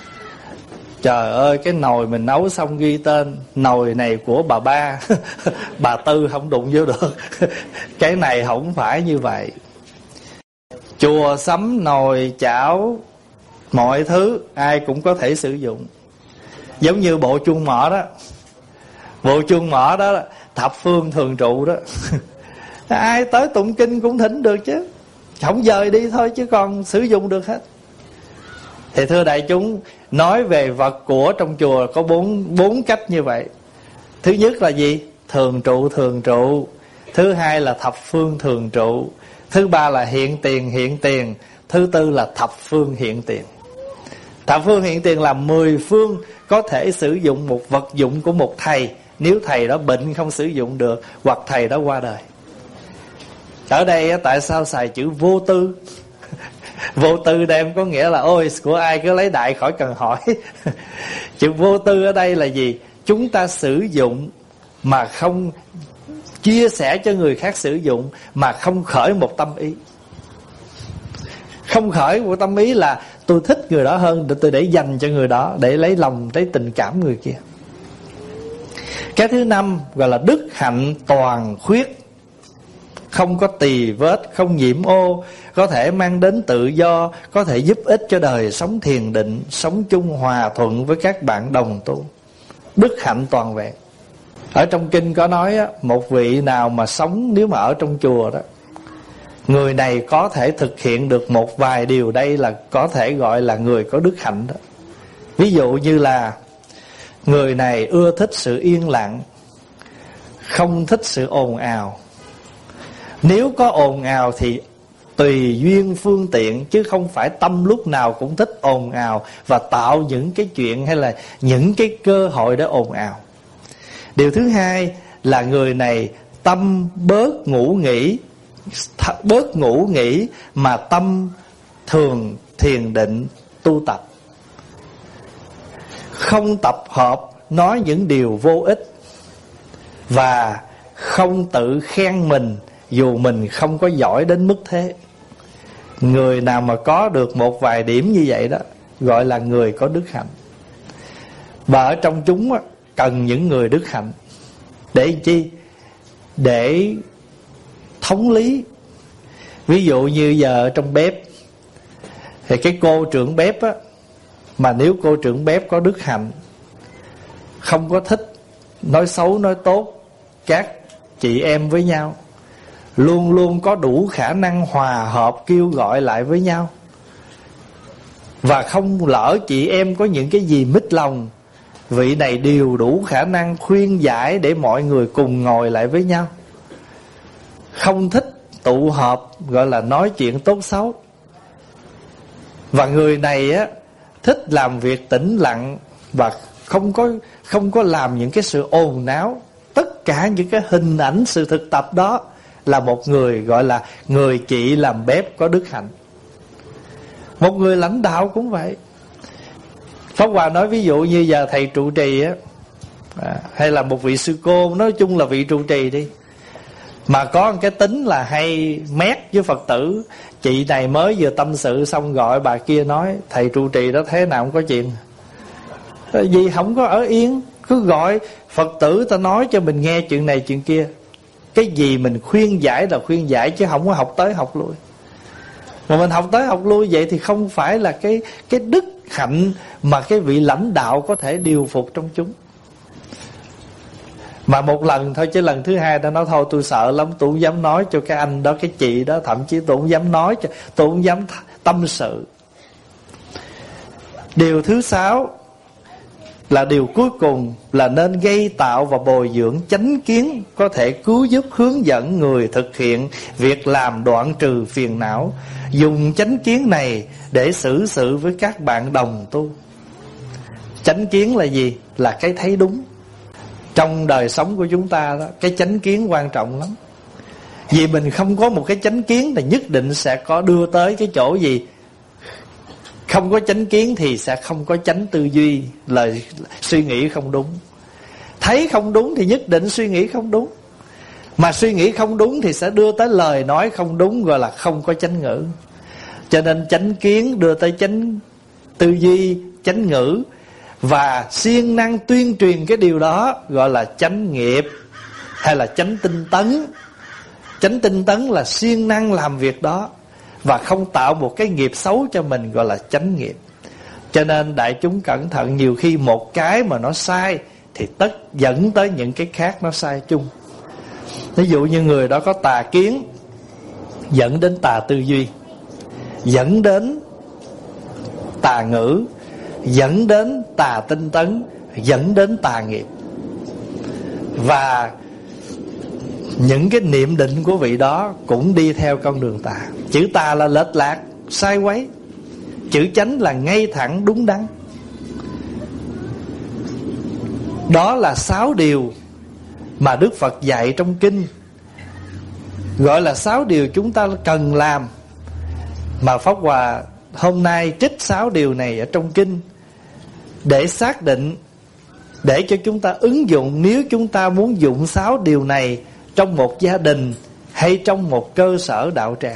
Trời ơi, cái nồi mình nấu xong ghi tên, nồi này của bà ba bà Tư không đụng vô được. Cái này không phải như vậy. Chùa sắm nồi chảo, mọi thứ ai cũng có thể sử dụng. Giống như bộ chuông mỏ đó. Bộ chuông mỏ đó thập phương thường trụ đó. Ai tới tụng kinh cũng thỉnh được chứ, không dời đi thôi chứ còn sử dụng được hết. Thì thưa đại chúng, nói về vật của trong chùa có bốn cách như vậy. Thứ nhất là gì? Thường trụ. Thứ hai là thập phương thường trụ. Thứ ba là hiện tiền. Thứ tư là thập phương hiện tiền. Thập phương hiện tiền là 10 phương có thể sử dụng một vật dụng của một thầy, nếu thầy đó bệnh không sử dụng được, hoặc thầy đó qua đời. Ở đây tại sao xài chữ vô tư? Vô tư đây em có nghĩa là ôi của ai cứ lấy đại khỏi cần hỏi. Chữ vô tư ở đây là gì? Chúng ta sử dụng mà không chia sẻ cho người khác sử dụng, mà không khởi một tâm ý. Không khởi một tâm ý là tôi thích người đó hơn, tôi để dành cho người đó, để lấy lòng, lấy tình cảm người kia. Cái thứ năm gọi là đức hạnh toàn khuyết, không có tì vết, không nhiễm ô, có thể mang đến tự do, có thể giúp ích cho đời sống thiền định, sống chung hòa thuận với các bạn đồng tu. Đức hạnh toàn vẹn. Ở trong kinh có nói một vị nào mà sống, nếu mà ở trong chùa đó, người này có thể thực hiện được một vài điều, đây là có thể gọi là người có đức hạnh đó. Ví dụ như là người này ưa thích sự yên lặng, không thích sự ồn ào. Nếu có ồn ào thì tùy duyên phương tiện, chứ không phải tâm lúc nào cũng thích ồn ào và tạo những cái chuyện hay là những cái cơ hội để ồn ào. Điều thứ hai là người này tâm bớt ngủ nghỉ mà tâm thường thiền định tu tập, không tập hợp nói những điều vô ích, và không tự khen mình dù mình không có giỏi đến mức thế. Người nào mà có được một vài điểm như vậy đó gọi là người có đức hạnh. Và ở trong chúng cần những người đức hạnh. Để chi? Để thống lý. Ví dụ như giờ trong bếp thì cái cô trưởng bếp á, mà nếu cô trưởng bếp có đức hạnh, không có thích nói xấu nói tốt các chị em với nhau, luôn luôn có đủ khả năng hòa hợp kêu gọi lại với nhau. Và không lỡ chị em có những cái gì mít lòng, vị này đều đủ khả năng khuyên giải để mọi người cùng ngồi lại với nhau. Không thích tụ họp gọi là nói chuyện tốt xấu. Và người này á thích làm việc tĩnh lặng và không có làm những cái sự ồn náo. Tất cả những cái hình ảnh sự thực tập đó là một người gọi là người chị làm bếp có đức hạnh. Một người lãnh đạo cũng vậy. Pháp Hòa nói ví dụ như giờ thầy trụ trì á, hay là một vị sư cô, nói chung là vị trụ trì đi, mà có một cái tính là hay mét với Phật tử. Chị này mới vừa tâm sự xong gọi bà kia nói thầy trụ trì đó thế nào không có chuyện gì, không có ở yên, cứ gọi Phật tử ta nói cho mình nghe chuyện này chuyện kia. Cái gì mình khuyên giải là khuyên giải, chứ không có học tới học lui. Mà mình học tới học lui vậy thì không phải là cái đức hạnh mà cái vị lãnh đạo có thể điều phục trong chúng. Mà một lần thôi, chứ lần thứ hai đã nói thôi tôi sợ lắm, tôi không dám nói cho cái anh đó, cái chị đó, thậm chí tôi không dám nói cho, tôi không dám tâm sự. Điều thứ 6 là điều cuối cùng là nên gây tạo và bồi dưỡng chánh kiến, có thể cứu giúp hướng dẫn người thực hiện việc làm đoạn trừ phiền não. Dùng chánh kiến này để xử sự với các bạn đồng tu. Chánh kiến là gì? Là cái thấy đúng. Trong đời sống của chúng ta đó, cái chánh kiến quan trọng lắm. Vì mình không có một cái chánh kiến thì nhất định sẽ có đưa tới cái chỗ gì? Không có chánh kiến thì sẽ không có chánh tư duy, lời suy nghĩ không đúng. Thấy không đúng thì nhất định suy nghĩ không đúng. Mà suy nghĩ không đúng thì sẽ đưa tới lời nói không đúng, gọi là không có chánh ngữ. Cho nên chánh kiến đưa tới chánh tư duy, chánh ngữ. Và siêng năng tuyên truyền cái điều đó gọi là chánh nghiệp hay là chánh tinh tấn. Chánh tinh tấn là siêng năng làm việc đó và không tạo một cái nghiệp xấu cho mình, gọi là chánh nghiệp. Cho nên đại chúng cẩn thận, nhiều khi một cái mà nó sai thì tất dẫn tới những cái khác nó sai chung. Ví dụ như người đó có tà kiến dẫn đến tà tư duy, dẫn đến tà ngữ, dẫn đến tà tinh tấn, dẫn đến tà nghiệp. Và những cái niệm định của vị đó cũng đi theo con đường tà. Chữ tà là lệch lạc, sai quấy. Chữ chánh là ngay thẳng đúng đắn. Đó là 6 điều mà Đức Phật dạy trong kinh, gọi là 6 điều chúng ta cần làm. Mà Pháp Hòa hôm nay trích 6 điều này ở trong kinh để xác định, để cho chúng ta ứng dụng. Nếu chúng ta muốn dụng 6 điều này trong một gia đình hay trong một cơ sở đạo tràng,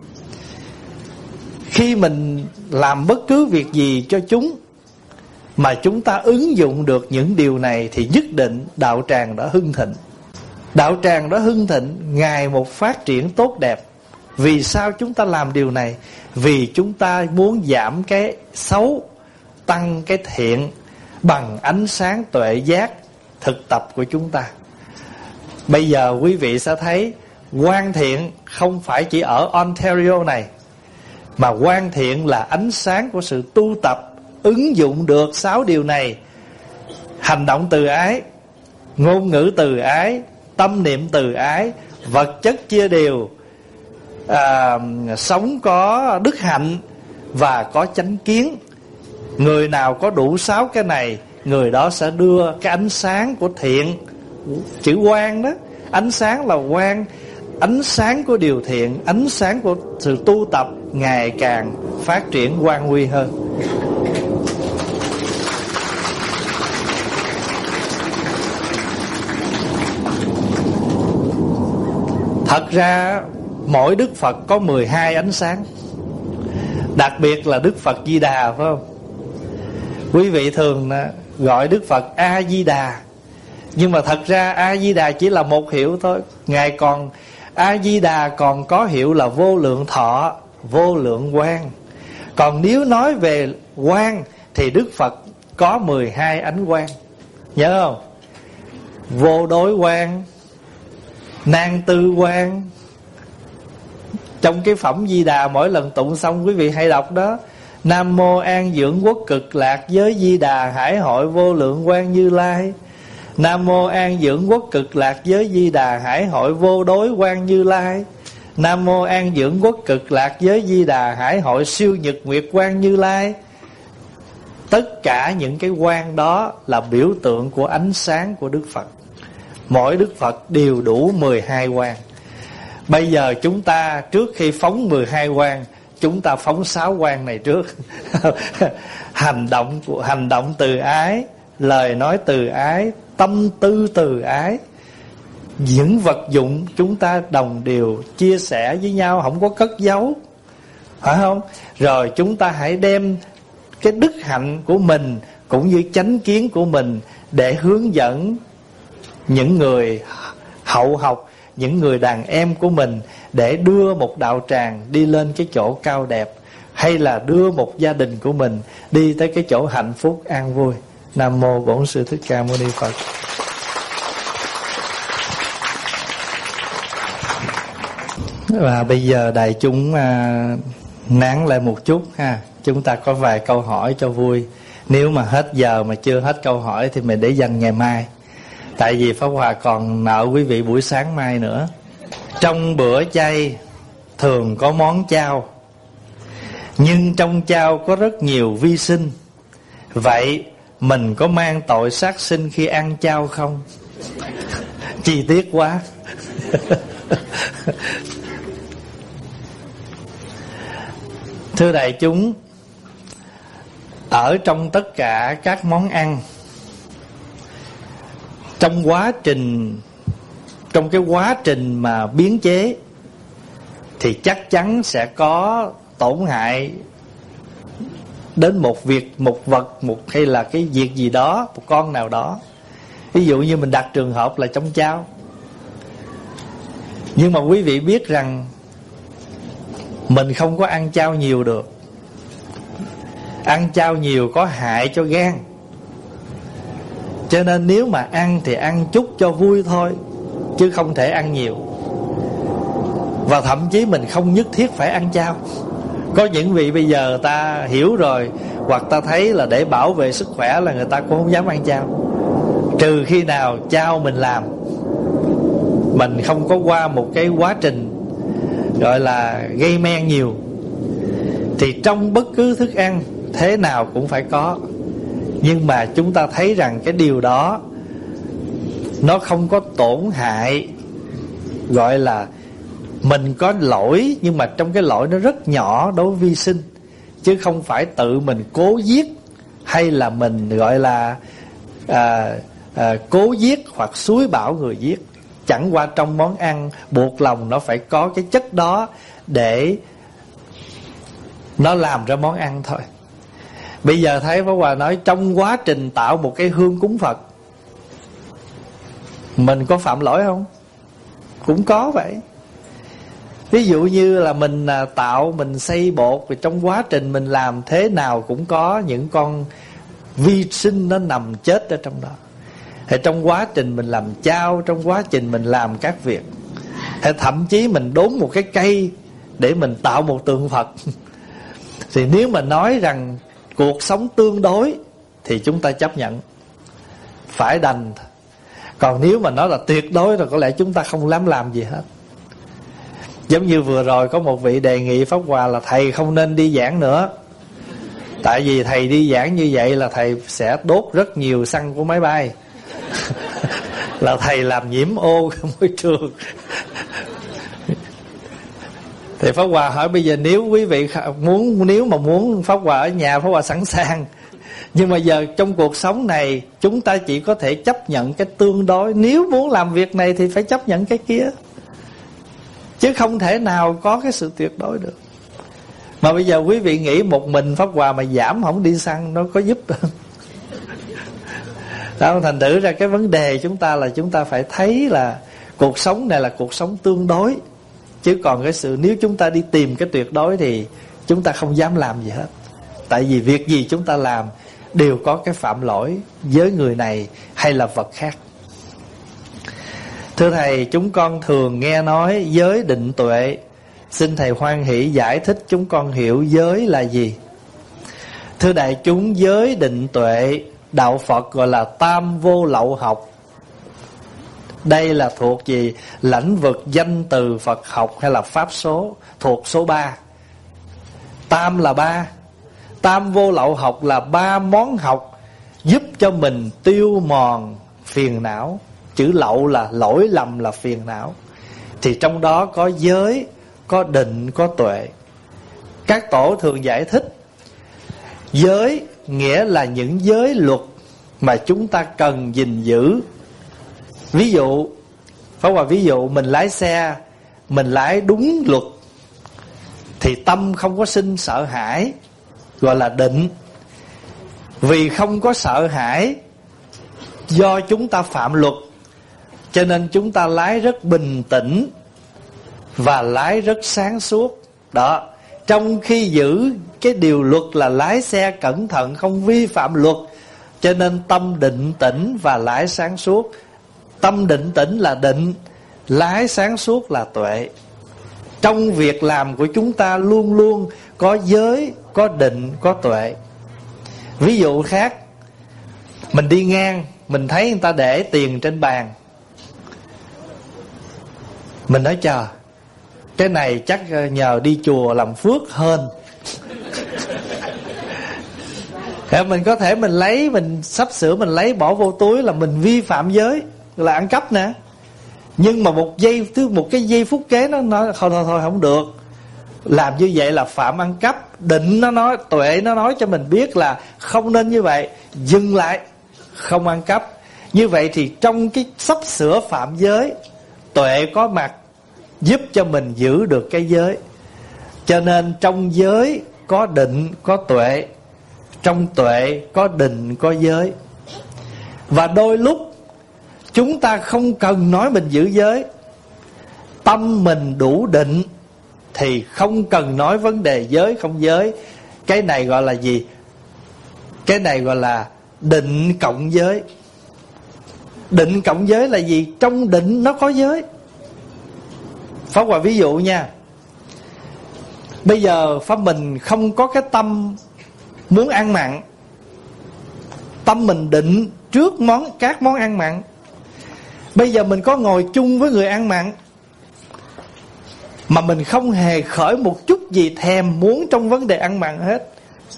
khi mình làm bất cứ việc gì cho chúng mà chúng ta ứng dụng được những điều này thì nhất định đạo tràng đã hưng thịnh. Đạo tràng đó hưng thịnh, ngày một phát triển tốt đẹp. Vì sao chúng ta làm điều này? Vì chúng ta muốn giảm cái xấu, tăng cái thiện bằng ánh sáng tuệ giác thực tập của chúng ta. Bây giờ quý vị sẽ thấy quan thiện không phải chỉ ở Ontario này, mà quan thiện là ánh sáng của sự tu tập, ứng dụng được 6 điều này: hành động từ ái, ngôn ngữ từ ái, tâm niệm từ ái, vật chất chia đều, sống có đức hạnh và có chánh kiến. Người nào có đủ 6 cái này, người đó sẽ đưa cái ánh sáng của thiện. Chữ quang đó, ánh sáng là quang, ánh sáng của điều thiện, ánh sáng của sự tu tập ngày càng phát triển quang huy hơn. Thật ra mỗi Đức Phật có 12 ánh sáng. Đặc biệt là Đức Phật Di Đà, phải không? Quý vị thường gọi Đức Phật A Di Đà, nhưng mà thật ra A Di Đà chỉ là một hiệu thôi. Ngài còn A Di Đà còn có hiệu là vô lượng thọ, vô lượng quang. Còn nếu nói về quang thì Đức Phật có 12 ánh quang. Nhớ không? Vô đối quang, nan tư quang, Trong cái phẩm Di Đà mỗi lần tụng xong quý vị hãy đọc đó: Nam mô an dưỡng quốc cực lạc giới Di Đà hải hội vô lượng quang Như Lai. Nam mô an dưỡng quốc cực lạc giới Di Đà hải hội vô đối quang Như Lai. Nam mô an dưỡng quốc cực lạc giới Di Đà hải hội siêu nhật nguyệt quang Như Lai. Tất cả những cái quang đó là biểu tượng của ánh sáng của Đức Phật. Mỗi Đức Phật đều đủ 12 quang. Bây giờ chúng ta trước khi phóng 12 quang, chúng ta phóng 6 quang này trước. Hành động từ ái, lời nói từ ái, tâm tư từ ái. Những vật dụng chúng ta đồng đều chia sẻ với nhau, không có cất giấu, phải không? Rồi chúng ta hãy đem cái đức hạnh của mình cũng như chánh kiến của mình để hướng dẫn những người hậu học, những người đàn em của mình, để đưa một đạo tràng đi lên cái chỗ cao đẹp, hay là đưa một gia đình của mình đi tới cái chỗ hạnh phúc an vui. Nam mô Bổn Sư Thích Ca Mâu Ni Phật. Và bây giờ đại chúng nán lại một chút ha. Chúng ta có vài câu hỏi cho vui. Nếu mà hết giờ mà chưa hết câu hỏi thì mình để dành ngày mai. Tại vì Pháp Hòa còn nợ quý vị buổi sáng mai nữa. Trong bữa chay thường có món chao, nhưng trong chao có rất nhiều vi sinh. Vậy mình có mang tội sát sinh khi ăn chao không? Chi tiết quá. Thưa đại chúng, ở trong tất cả các món ăn, trong cái quá trình mà biến chế thì chắc chắn sẽ có tổn hại đến một vật, hay là cái việc gì đó, một con nào đó. Ví dụ như mình đặt trường hợp là trong chao. Nhưng mà quý vị biết rằng mình không có ăn chao nhiều được. Ăn chao nhiều có hại cho gan. Cho nên nếu mà ăn thì ăn chút cho vui thôi, chứ không thể ăn nhiều. Và thậm chí mình không nhất thiết phải ăn chao. Có những vị bây giờ ta hiểu rồi, hoặc ta thấy là để bảo vệ sức khỏe là người ta cũng không dám ăn chao. Trừ khi nào chao mình làm, mình không có qua một cái quá trình gọi là gây men nhiều, thì trong bất cứ thức ăn thế nào cũng phải có. Nhưng mà chúng ta thấy rằng cái điều đó nó không có tổn hại, gọi là mình có lỗi, nhưng mà trong cái lỗi nó rất nhỏ đối với vi sinh, chứ không phải tự mình cố giết, hay là mình gọi là cố giết hoặc xúi bảo người giết. Chẳng qua trong món ăn buộc lòng nó phải có cái chất đó để nó làm ra món ăn thôi. Bây giờ thấy Pháp Hòa nói trong quá trình tạo một cái hương cúng Phật, mình có phạm lỗi không? Cũng có vậy. Ví dụ như là mình mình xay bột, và trong quá trình mình làm thế nào cũng có những con vi sinh nó nằm chết ở trong đó. Hay trong quá trình mình làm chao, trong quá trình mình làm các việc, hay thậm chí mình đốn một cái cây để mình tạo một tượng Phật. Thì nếu mà nói rằng cuộc sống tương đối thì chúng ta chấp nhận, phải đành. Còn nếu mà nói là tuyệt đối rồi có lẽ chúng ta không dám làm gì hết. Giống như vừa rồi có một vị đề nghị Pháp Hòa là thầy không nên đi giảng nữa. Tại vì thầy đi giảng như vậy là thầy sẽ đốt rất nhiều xăng của máy bay. Là thầy làm nhiễm ô môi trường. Thì Pháp Hòa hỏi bây giờ nếu quý vị nếu mà muốn Pháp Hòa ở nhà, Pháp Hòa sẵn sàng. Nhưng mà giờ trong cuộc sống này chúng ta chỉ có thể chấp nhận cái tương đối. Nếu muốn làm việc này thì phải chấp nhận cái kia, chứ không thể nào có cái sự tuyệt đối được. Mà bây giờ quý vị nghĩ một mình Pháp Hòa mà giảm không đi xăng, nó có giúp đâu. Đó, thành thử ra cái vấn đề chúng ta là chúng ta phải thấy là cuộc sống này là cuộc sống tương đối. Chứ còn cái sự nếu chúng ta đi tìm cái tuyệt đối thì chúng ta không dám làm gì hết. Tại vì việc gì chúng ta làm đều có cái phạm lỗi với người này hay là vật khác. Thưa thầy, chúng con thường nghe nói giới định tuệ xin thầy hoan hỷ giải thích chúng con hiểu giới là gì. Thưa đại chúng, giới định tuệ đạo Phật gọi là tam vô lậu học. Đây là thuộc gì? Lãnh vực danh từ Phật học hay là pháp số, thuộc số 3. Tam là 3. Tam vô lậu học là 3 món học giúp cho mình tiêu mòn phiền não. Chữ lậu là lỗi lầm, là phiền não. Thì trong đó có giới, có định, có tuệ. Các tổ thường giải thích giới nghĩa là những giới luật mà chúng ta cần gìn giữ. Ví dụ, Pháp Hòa ví dụ mình lái xe, mình lái đúng luật thì tâm không có sinh sợ hãi, gọi là định. Vì không có sợ hãi do chúng ta phạm luật, cho nên chúng ta lái rất bình tĩnh và lái rất sáng suốt. Đó, trong khi giữ cái điều luật là lái xe cẩn thận, không vi phạm luật, cho nên tâm định tĩnh và lái sáng suốt. Tâm định tĩnh là định, lái sáng suốt là tuệ. Trong việc làm của chúng ta luôn luôn có giới, có định, có tuệ. Ví dụ khác, mình đi ngang, mình thấy người ta để tiền trên bàn, mình nói chờ, cái này chắc nhờ đi chùa làm phước hơn. Mình có thể mình lấy, mình sắp sửa mình lấy bỏ vô túi là mình vi phạm giới, là ăn cắp nè. Nhưng mà một cái giây phút kế nó nói thôi không được, làm như vậy là phạm ăn cắp. Định nó nói, tuệ nó nói cho mình biết là không nên như vậy, dừng lại, không ăn cắp. Như vậy thì trong cái sắp sửa phạm giới, tuệ có mặt giúp cho mình giữ được cái giới. Cho nên trong giới có định, có tuệ. Trong tuệ có định, có giới. Và đôi lúc chúng ta không cần nói mình giữ giới. Tâm mình đủ định thì không cần nói vấn đề giới không giới. Cái này gọi là gì? Cái này gọi là định cộng giới. Định cộng giới là gì? Trong định nó có giới. Pháp Hòa ví dụ nha. Bây giờ Pháp mình không có cái tâm muốn ăn mặn, tâm mình định trước các món ăn mặn. Bây giờ mình có ngồi chung với người ăn mặn mà mình không hề khởi một chút gì thèm muốn trong vấn đề ăn mặn hết,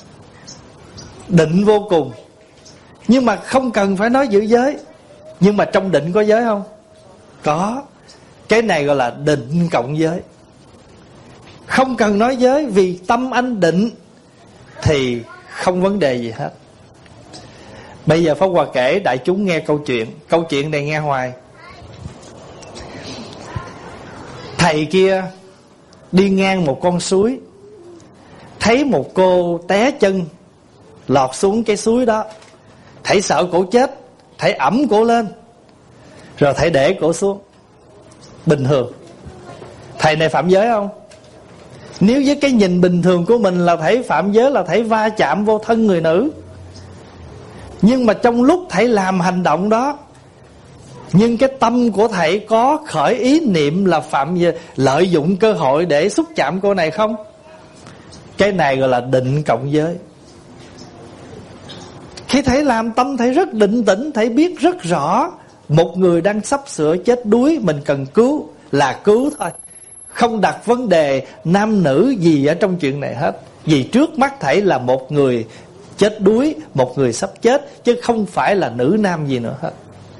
định vô cùng. Nhưng mà không cần phải nói giữ giới. Nhưng mà trong định có giới không? Có. Cái này gọi là định cộng giới. Không cần nói giới, vì tâm anh định thì không vấn đề gì hết. Bây giờ Pháp Hòa kể đại chúng nghe câu chuyện. Câu chuyện này nghe hoài. Thầy kia đi ngang một con suối, thấy một cô té chân lọt xuống cái suối đó. Thầy sợ cổ chết, thầy ẵm cổ lên, rồi thầy để cổ xuống. Bình thường. Thầy này phạm giới không? Nếu với cái nhìn bình thường của mình là thầy phạm giới, là thầy va chạm vô thân người nữ. Nhưng mà trong lúc thầy làm hành động đó, nhưng cái tâm của thầy có khởi ý niệm là phạm lợi dụng cơ hội để xúc chạm cô này không? Cái này gọi là định cộng giới. Khi thầy làm tâm thầy rất định tĩnh, thầy biết rất rõ một người đang sắp sửa chết đuối, mình cần cứu là cứu thôi, không đặt vấn đề nam nữ gì ở trong chuyện này hết. Vì trước mắt thầy là một người chết đuối, một người sắp chết, chứ không phải là nữ nam gì nữa hết.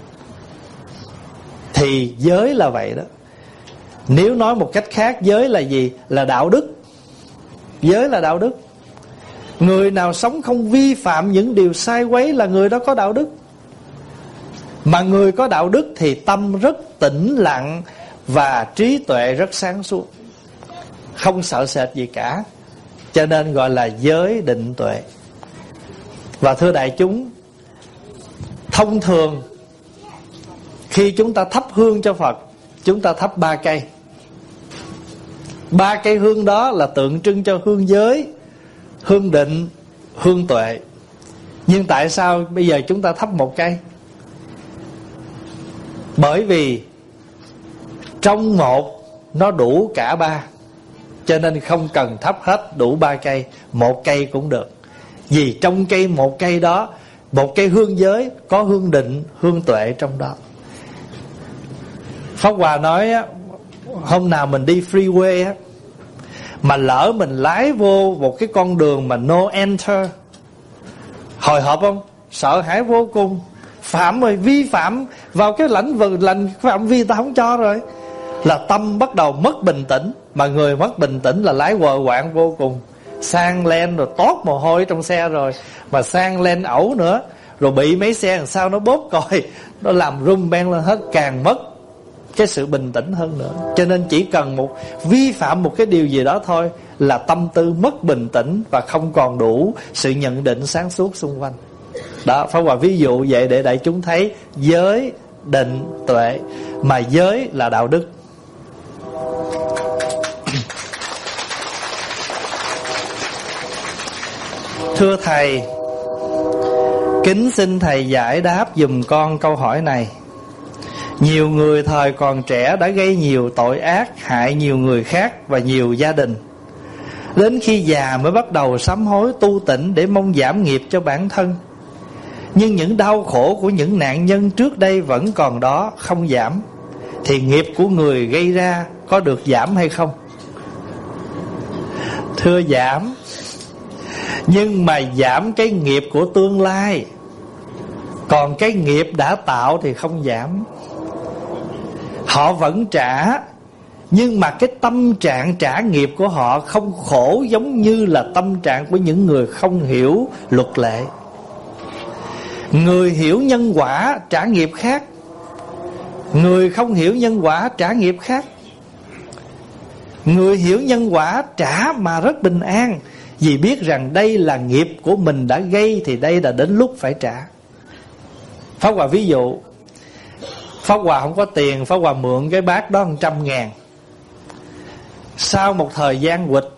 Thì giới là vậy đó. Nếu nói một cách khác, giới là gì? Là đạo đức. Giới là đạo đức. Người nào sống không vi phạm những điều sai quấy là người đó có đạo đức. Mà người có đạo đức thì tâm rất tĩnh lặng và trí tuệ rất sáng suốt, không sợ sệt gì cả. Cho nên gọi là giới định tuệ. Và thưa đại chúng, thông thường khi chúng ta thắp hương cho Phật, chúng ta thắp 3 cây. 3 cây hương đó là tượng trưng cho hương giới, hương định, hương tuệ. Nhưng tại sao bây giờ chúng ta thắp 1 cây? Bởi vì trong một nó đủ cả 3. Cho nên không cần thắp hết đủ 3 cây, 1 cây cũng được. Vì trong cây 1 cây đó, 1 cây hương giới có hương định, hương tuệ trong đó. Pháp Hòa nói á, hôm nào mình đi freeway á, mà lỡ mình lái vô một cái con đường mà no enter, hồi hộp không? Sợ hãi vô cùng. Phạm rồi, vi phạm vào cái lãnh phạm vi ta không cho rồi, là tâm bắt đầu mất bình tĩnh. Mà người mất bình tĩnh là lái quờ quạng vô cùng. Sang len rồi toát mồ hôi trong xe rồi, mà sang len ẩu nữa, rồi bị mấy xe làm sao nó bóp còi, nó làm rung beng lên hết, càng mất cái sự bình tĩnh hơn nữa. Cho nên chỉ cần vi phạm một cái điều gì đó thôi là tâm tư mất bình tĩnh và không còn đủ sự nhận định sáng suốt xung quanh. Đó, Pháp Hòa ví dụ vậy để đại chúng thấy giới, định, tuệ. Mà giới là đạo đức. Thưa Thầy, kính xin Thầy giải đáp giùm con câu hỏi này. Nhiều người thời còn trẻ đã gây nhiều tội ác, hại nhiều người khác và nhiều gia đình. Đến khi già mới bắt đầu sám hối tu tịnh để mong giảm nghiệp cho bản thân. Nhưng những đau khổ của những nạn nhân trước đây vẫn còn đó, không giảm. Thì nghiệp của người gây ra có được giảm hay không? Thưa, giảm. Nhưng mà giảm cái nghiệp của tương lai. Còn cái nghiệp đã tạo thì không giảm. Họ vẫn trả, nhưng mà cái tâm trạng trả nghiệp của họ không khổ giống như là tâm trạng của những người không hiểu luật lệ. Người hiểu nhân quả trả nghiệp khác, người không hiểu nhân quả trả nghiệp khác. Người hiểu nhân quả trả mà rất bình an, vì biết rằng đây là nghiệp của mình đã gây, thì đây là đến lúc phải trả. Pháp Hòa ví dụ, Pháp Hòa không có tiền, Pháp Hòa mượn cái bát đó 100.000. Sau một thời gian quỵt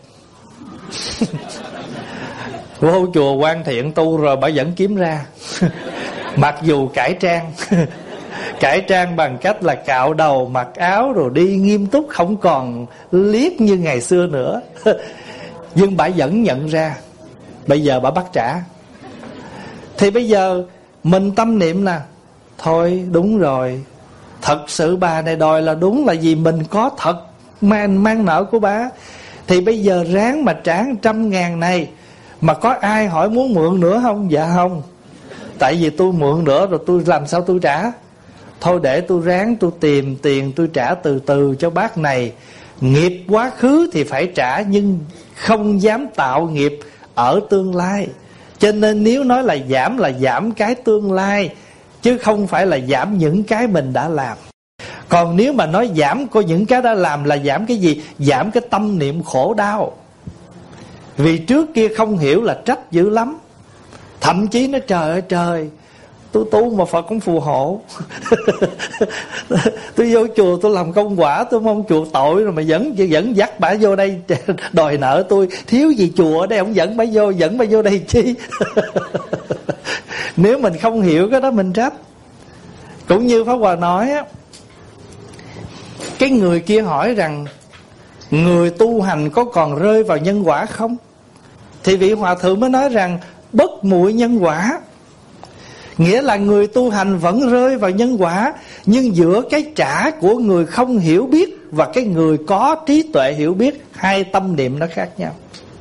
vô chùa Quan Thiện tu rồi bà vẫn kiếm ra. Mặc dù cải trang cải trang bằng cách là cạo đầu, mặc áo rồi đi nghiêm túc, không còn liếc như ngày xưa nữa. Nhưng bà vẫn nhận ra. Bây giờ bà bắt trả. Thì bây giờ mình tâm niệm là thôi đúng rồi, thật sự bà này đòi là đúng, là vì mình có thật mang nợ của bà. Thì bây giờ ráng mà trả 100.000 này. Mà có ai hỏi muốn mượn nữa không? Dạ không. Tại vì tôi mượn nữa rồi tôi làm sao tôi trả? Thôi để tôi ráng tôi tìm tiền tôi trả từ từ cho bác này. Nghiệp quá khứ thì phải trả, nhưng không dám tạo nghiệp ở tương lai. Cho nên nếu nói là giảm cái tương lai, chứ không phải là giảm những cái mình đã làm. Còn nếu mà nói giảm của những cái đã làm là giảm cái gì? Giảm cái tâm niệm khổ đau. Vì trước kia không hiểu là trách dữ lắm. Thậm chí nói trời ơi trời, tôi tu mà Phật cũng phù hộ. Tôi vô chùa tôi làm công quả, tôi mong chùa tội rồi mà vẫn dắt bả vô đây đòi nợ tôi. Thiếu gì chùa ở đây ông dẫn bả vô đây chi? Nếu mình không hiểu cái đó mình trách. Cũng như Pháp Hòa nói á, cái người kia hỏi rằng người tu hành có còn rơi vào nhân quả không? Thì vị Hòa Thượng mới nói rằng bất muội nhân quả. Nghĩa là người tu hành vẫn rơi vào nhân quả, nhưng giữa cái trả của người không hiểu biết và cái người có trí tuệ hiểu biết, hai tâm niệm nó khác nhau.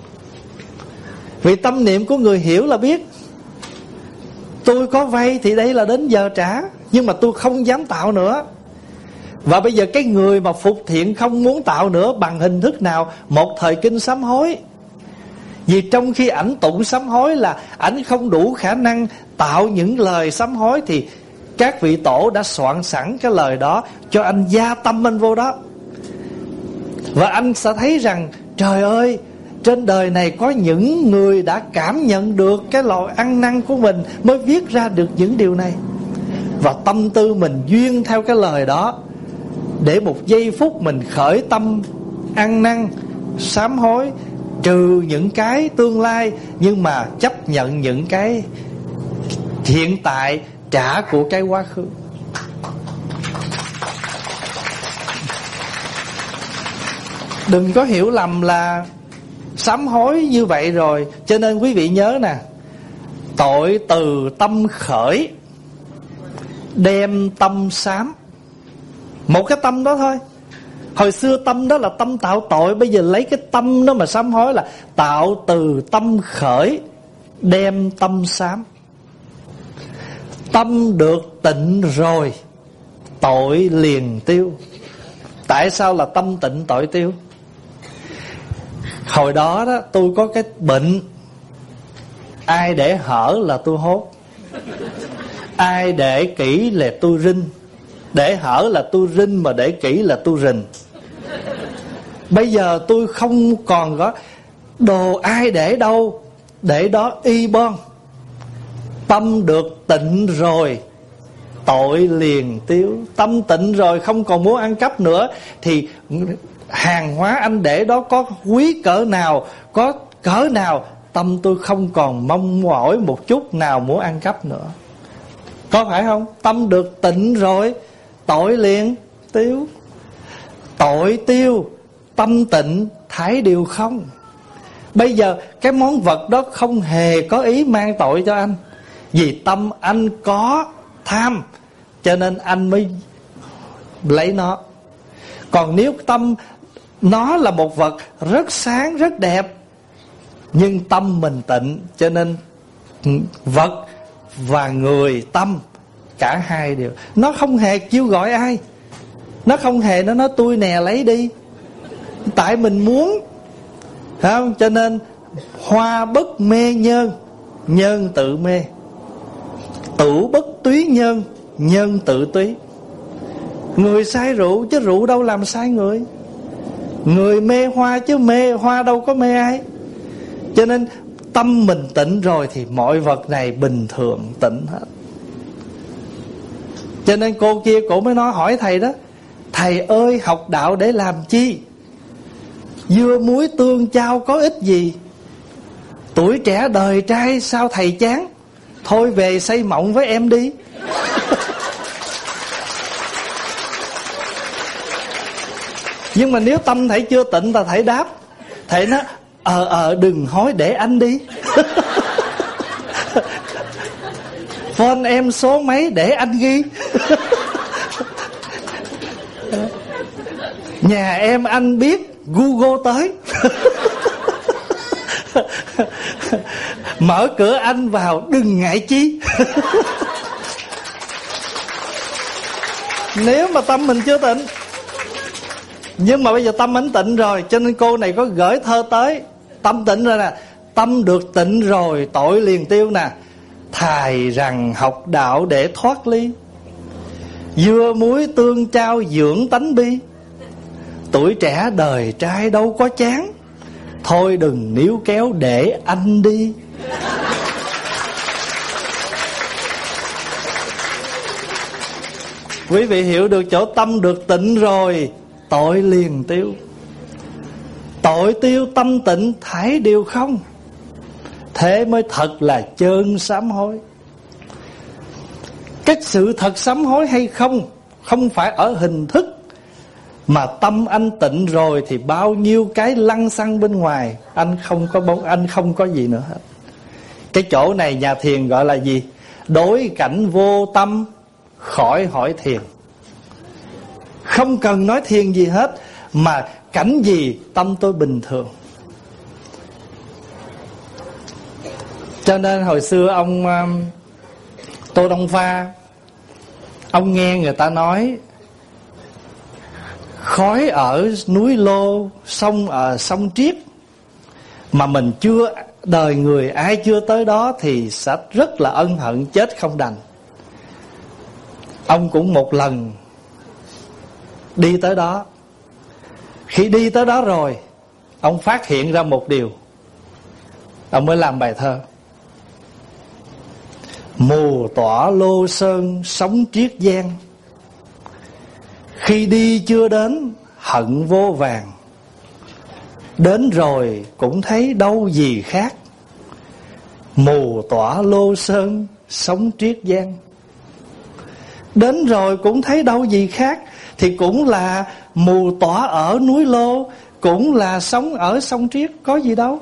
Vì tâm niệm của người hiểu là biết tôi có vay thì đây là đến giờ trả, nhưng mà tôi không dám tạo nữa. Và bây giờ cái người mà phục thiện không muốn tạo nữa bằng hình thức nào? Một thời kinh sám hối. Vì trong khi ảnh tụng sám hối là ảnh không đủ khả năng tạo những lời sám hối, thì các vị tổ đã soạn sẵn cái lời đó cho anh gia tâm anh vô đó. Và anh sẽ thấy rằng trời ơi, trên đời này có những người đã cảm nhận được cái loại ăn năn của mình mới viết ra được những điều này. Và tâm tư mình duyên theo cái lời đó, để một giây phút mình khởi tâm ăn năn sám hối, trừ những cái tương lai, nhưng mà chấp nhận những cái hiện tại trả của cái quá khứ. Đừng có hiểu lầm là sám hối như vậy rồi. Cho nên quý vị nhớ nè, tội từ tâm khởi, đem tâm sám. Một cái tâm đó thôi. Hồi xưa tâm đó là tâm tạo tội, bây giờ lấy cái tâm đó mà sám hối là tạo từ tâm khởi, đem tâm sám. Tâm được tịnh rồi, tội liền tiêu. Tại sao là tâm tịnh tội tiêu? Hồi đó đó tôi có cái bệnh, ai để hở là tôi hốt, ai để kỹ là tôi rinh. Để hở là tôi rinh, mà để kỹ là tôi rình. Bây giờ tôi không còn có đồ ai để đâu, để đó y bon. Tâm được tịnh rồi, tội liền tiêu. Tâm tịnh rồi, không còn muốn ăn cắp nữa, thì hàng hóa anh để đó có quý cỡ nào, có cỡ nào, tâm tôi không còn mong mỏi một chút nào muốn ăn cắp nữa. Có phải không? Tâm được tịnh rồi, tội liền tiêu. Tội tiêu, tâm tịnh thải điều không. Bây giờ cái món vật đó không hề có ý mang tội cho anh, vì tâm anh có tham, cho nên anh mới lấy nó. Còn nếu tâm nó là một vật rất sáng, rất đẹp, nhưng tâm mình tịnh, cho nên vật và người, tâm, cả hai đều, nó không hề kêu gọi ai. Nó không hề nó nói tôi nè lấy đi, tại mình muốn, phải không? Cho nên hoa bất mê nhơn, nhơn tự mê. Tửu bất túy nhơn, nhơn tự túy. Người say rượu chứ rượu đâu làm sai người. Người mê hoa chứ mê hoa đâu có mê ai. Cho nên tâm mình tịnh rồi thì mọi vật này bình thường tịnh hết. Cho nên cô kia cổ mới nói, hỏi thầy đó: thầy ơi, học đạo để làm chi? Dưa muối tương chao có ích gì? Tuổi trẻ đời trai sao thầy chán? Thôi về xây mộng với em đi. Nhưng mà nếu tâm thầy chưa tịnh là thầy đáp, thầy nói đừng hối để anh đi. Phone em số mấy để anh ghi. Nhà em anh biết, Google tới. Mở cửa anh vào, đừng ngại chi. Nếu mà tâm mình chưa tịnh. Nhưng mà bây giờ tâm anh tịnh rồi, cho nên cô này có gửi thơ tới. Tâm tịnh rồi nè, tâm được tịnh rồi, tội liền tiêu nè. Thài rằng học đạo để thoát ly, dưa muối tương chao dưỡng tánh bi. Tuổi trẻ đời trai đâu có chán, thôi đừng níu kéo để anh đi. Quý vị hiểu được chỗ tâm được tịnh rồi, tội liền tiêu. Tội tiêu tâm tịnh thải điều không. Thế mới thật là chơn sám hối. Cái sự thật sám hối hay không, không phải ở hình thức, mà tâm anh tịnh rồi thì bao nhiêu cái lăng xăng bên ngoài anh không có gì nữa hết. Cái chỗ này nhà thiền gọi là gì? Đối cảnh vô tâm, khỏi hỏi thiền. Không cần nói thiền gì hết, mà cảnh gì tâm tôi bình thường. Cho nên hồi xưa ông Tô Đông Pha, ông nghe người ta nói khói ở núi Lô, sông ở sông Triết, mà mình chưa, đời người ai chưa tới đó thì sẽ rất là ân hận, chết không đành. Ông cũng một lần đi tới đó. Khi đi tới đó rồi, ông phát hiện ra một điều, ông mới làm bài thơ: mù tỏa Lô Sơn sống Triết Giang, khi đi chưa đến hận vô vàng. Đến rồi cũng thấy đâu gì khác, mù tỏa Lô Sơn sống Triết Giang. Đến rồi cũng thấy đâu gì khác, thì cũng là mù tỏa ở núi Lô, cũng là sống ở sông Triết, có gì đâu.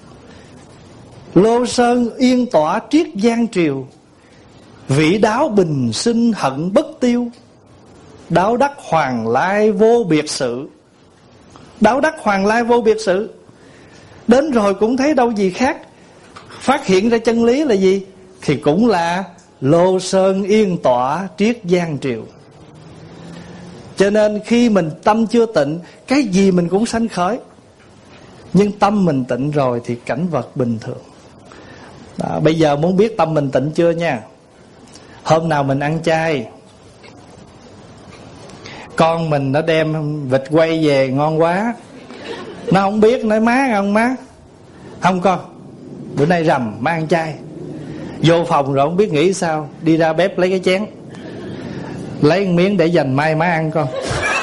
Lô Sơn yên tỏa triết giang triều, vị đáo bình sinh hận bất tiêu. Đáo đắc hoàng lai vô biệt sự. Đáo đắc hoàng lai vô biệt sự. Đến rồi cũng thấy đâu gì khác. Phát hiện ra chân lý là gì? Thì cũng là Lô Sơn yên tỏa triết giang triều. Cho nên khi mình tâm chưa tịnh, cái gì mình cũng sanh khởi. Nhưng tâm mình tịnh rồi thì cảnh vật bình thường. Đó, bây giờ muốn biết tâm mình tịnh chưa nha. Hôm nào mình ăn chay, con mình nó đem vịt quay về ngon quá, nó không biết, nói má không má. Không con, bữa nay rằm má ăn chay. Vô phòng rồi không biết nghĩ sao, đi ra bếp lấy cái chén, lấy một miếng để dành mai má ăn con.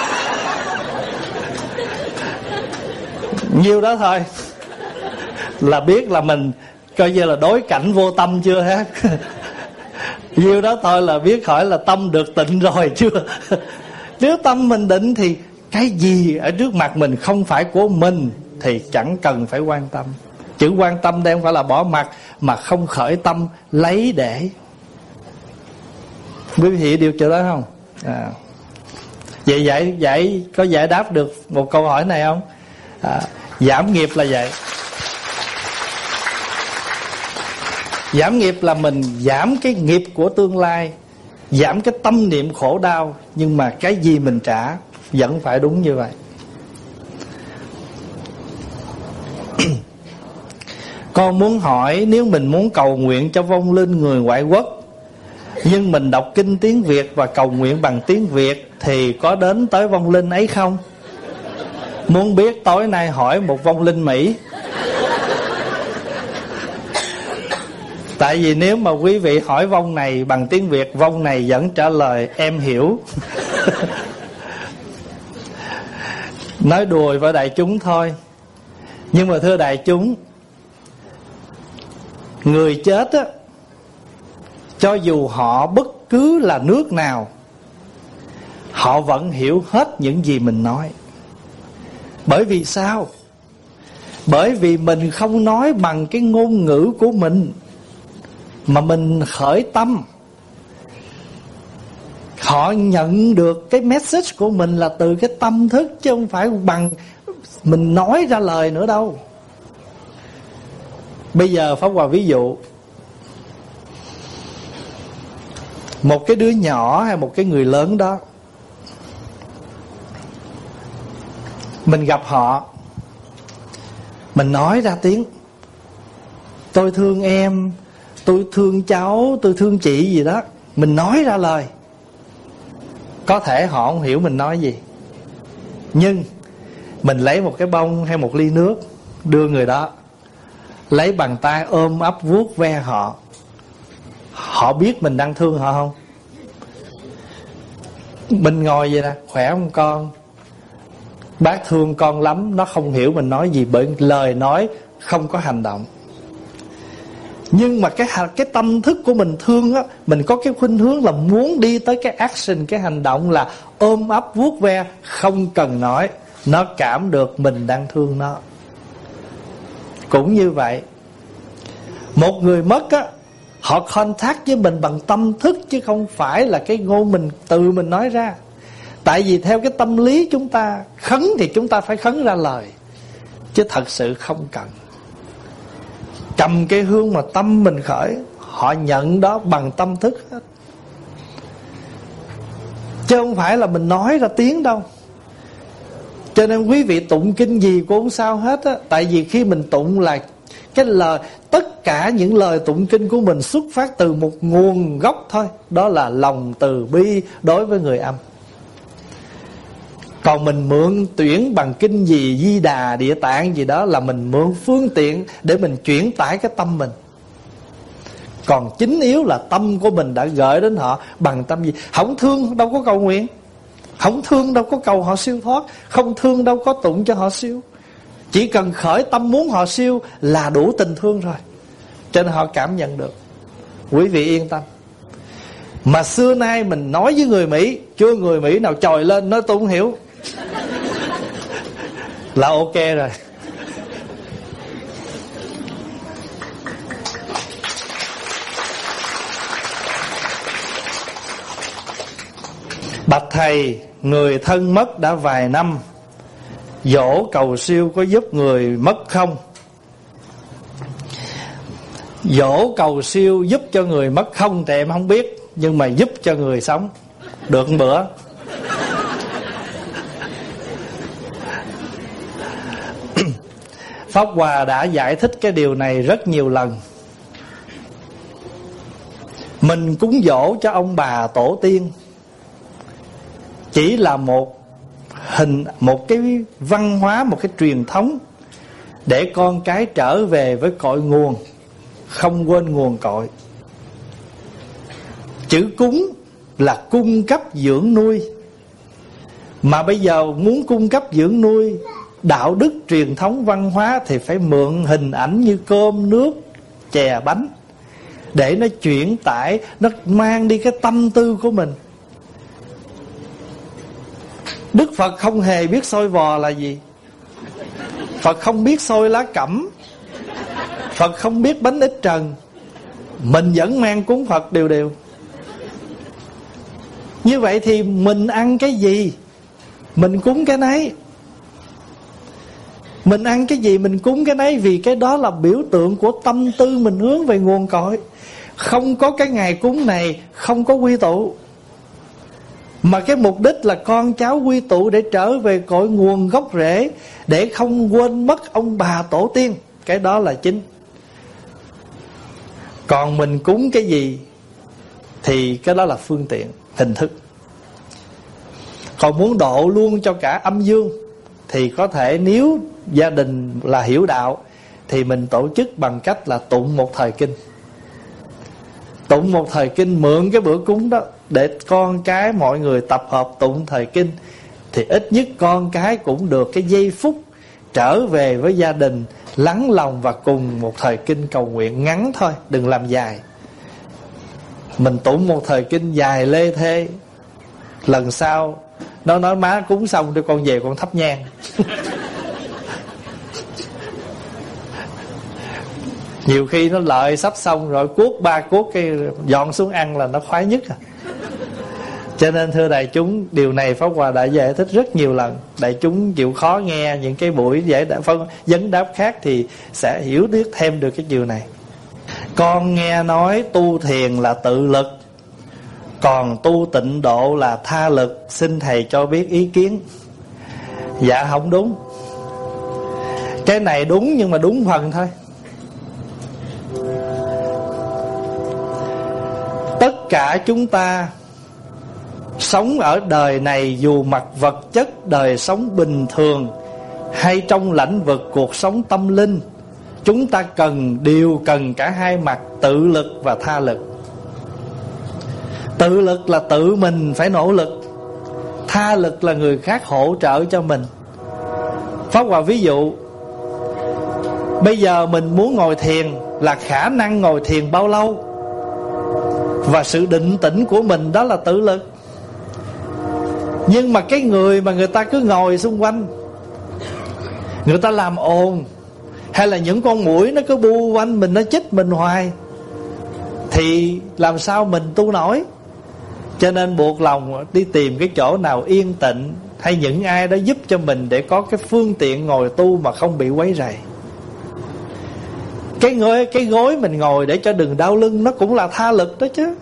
Nhiêu đó thôi là biết là mình coi như là đối cảnh vô tâm chưa hết. Nhiêu đó thôi là biết khỏi là tâm được tịnh rồi chưa. Nếu tâm mình định thì cái gì ở trước mặt mình không phải của mình thì chẳng cần phải quan tâm. Chữ quan tâm đây không phải là bỏ mặc, mà không khởi tâm lấy để. Quý vị hiểu điều chỗ đó không? Vậy có giải đáp được một câu hỏi này không? Giảm nghiệp là vậy. Giảm nghiệp là mình giảm cái nghiệp của tương lai, giảm cái tâm niệm khổ đau. Nhưng mà cái gì mình trả vẫn phải đúng như vậy. Con muốn hỏi, nếu mình muốn cầu nguyện cho vong linh người ngoại quốc, nhưng mình đọc kinh tiếng Việt và cầu nguyện bằng tiếng Việt, thì có đến tới vong linh ấy không? Muốn biết tối nay hỏi một vong linh Mỹ. Tại vì nếu mà quý vị hỏi vong này bằng tiếng Việt, vong này vẫn trả lời em hiểu. Nói đùa với đại chúng thôi. Nhưng mà thưa đại chúng, người chết á, cho dù họ bất cứ là nước nào, họ vẫn hiểu hết những gì mình nói. Bởi vì sao? Bởi vì mình không nói bằng cái ngôn ngữ của mình, mà mình khởi tâm. Họ nhận được cái message của mình là từ cái tâm thức, chứ không phải bằng mình nói ra lời nữa đâu. Bây giờ Pháp Hòa ví dụ, một cái đứa nhỏ hay một cái người lớn đó, mình gặp họ, mình nói ra tiếng tôi thương em, tôi thương cháu, tôi thương chị gì đó, mình nói ra lời. Có thể họ không hiểu mình nói gì, nhưng mình lấy một cái bông hay một ly nước đưa người đó, lấy bàn tay ôm ấp vuốt ve họ, họ biết mình đang thương họ không? Mình ngồi vậy nè, khỏe không con? Bác thương con lắm. Nó không hiểu mình nói gì, bởi lời nói không có hành động. Nhưng mà cái tâm thức của mình thương á, mình có cái khuynh hướng là muốn đi tới cái action, cái hành động là ôm ấp vuốt ve, không cần nói, nó cảm được mình đang thương nó. Cũng như vậy, một người mất á, họ contact với mình bằng tâm thức, chứ không phải là cái ngôn mình từ mình nói ra. Tại vì theo cái tâm lý chúng ta khấn thì chúng ta phải khấn ra lời, chứ thật sự không cần. Cầm cái hương mà tâm mình khởi, họ nhận đó bằng tâm thức hết, chứ không phải là mình nói ra tiếng đâu. Cho nên quý vị tụng kinh gì cũng không sao hết á. Tại vì khi mình tụng là cái lời, tất cả những lời tụng kinh của mình xuất phát từ một nguồn gốc thôi, đó là lòng từ bi đối với người âm. Còn mình mượn tuyển bằng kinh gì, Di Đà, Địa Tạng gì đó, là mình mượn phương tiện để mình chuyển tải cái tâm mình. Còn chính yếu là tâm của mình đã gửi đến họ bằng tâm gì. Không thương đâu có cầu nguyện, không thương đâu có cầu họ siêu thoát, không thương đâu có tụng cho họ siêu. Chỉ cần khởi tâm muốn họ siêu là đủ tình thương rồi, cho nên họ cảm nhận được. Quý vị yên tâm. Mà xưa nay mình nói với người Mỹ, chưa người Mỹ nào chòi lên nói tôi không hiểu. là ok rồi. Bạch thầy, người thân mất đã vài năm, dỗ cầu siêu có giúp người mất không? Dỗ cầu siêu giúp cho người mất không thì em không biết, nhưng mà giúp cho người sống được một bữa. Pháp Hòa đã giải thích cái điều này rất nhiều lần. Mình cúng dỗ cho ông bà tổ tiên chỉ là một cái văn hóa, một cái truyền thống để con cái trở về với cội nguồn, không quên nguồn cội. Chữ cúng là cung cấp dưỡng nuôi, mà bây giờ muốn cung cấp dưỡng nuôi đạo đức truyền thống văn hóa thì phải mượn hình ảnh như cơm nước chè bánh để nó chuyển tải, nó mang đi cái tâm tư của mình. Đức Phật không hề biết xôi bò là gì, Phật không biết xôi lá cẩm, Phật không biết bánh ít trần, mình vẫn mang cúng Phật đều đều. Như vậy thì mình ăn cái gì mình cúng cái nấy. Mình ăn cái gì mình cúng cái nấy, vì cái đó là biểu tượng của tâm tư mình hướng về nguồn cội. Không có cái ngày cúng này không có quy tụ, mà cái mục đích là con cháu quy tụ để trở về cội nguồn gốc rễ, để không quên mất ông bà tổ tiên. Cái đó là chính. Còn mình cúng cái gì thì cái đó là phương tiện, hình thức. Còn muốn độ luôn cho cả âm dương thì có thể, nếu gia đình là hiểu đạo thì mình tổ chức bằng cách là tụng một thời kinh. Tụng một thời kinh, mượn cái bữa cúng đó để con cái mọi người tập hợp tụng thời kinh, thì ít nhất con cái cũng được cái giây phút trở về với gia đình, lắng lòng và cùng một thời kinh cầu nguyện ngắn thôi, đừng làm dài. Mình tụng một thời kinh dài lê thê, lần sau nó nói má cúng xong cho con về con thắp nhang. Nhiều khi nó lợi sắp xong rồi, cuốc 3 cuốc cái dọn xuống ăn là nó khoái nhất à. Cho nên thưa đại chúng, điều này Pháp Hòa đã giải thích rất nhiều lần. Đại chúng chịu khó nghe những cái buổi vấn đáp khác thì sẽ hiểu biết thêm được cái điều này. Con nghe nói tu thiền là tự lực, còn tu tịnh độ là tha lực, xin thầy cho biết ý kiến. Dạ không đúng. Cái này đúng nhưng mà đúng phần thôi. Tất cả chúng ta sống ở đời này, dù mặt vật chất đời sống bình thường hay trong lĩnh vực cuộc sống tâm linh, chúng ta đều cần cả hai mặt, tự lực và tha lực. Tự lực là tự mình phải nỗ lực, tha lực là người khác hỗ trợ cho mình. Pháp Hòa ví dụ, bây giờ mình muốn ngồi thiền là khả năng ngồi thiền bao lâu, và sự định tĩnh của mình đó là tự lực. Nhưng mà cái người mà người ta cứ ngồi xung quanh, người ta làm ồn, hay là những con muỗi nó cứ bu quanh mình, nó chích mình hoài, thì làm sao mình tu nổi. Cho nên buộc lòng đi tìm cái chỗ nào yên tĩnh, hay những ai đó giúp cho mình để có cái phương tiện ngồi tu mà không bị quấy rầy. Cái gối mình ngồi để cho đừng đau lưng, nó cũng là tha lực đó chứ.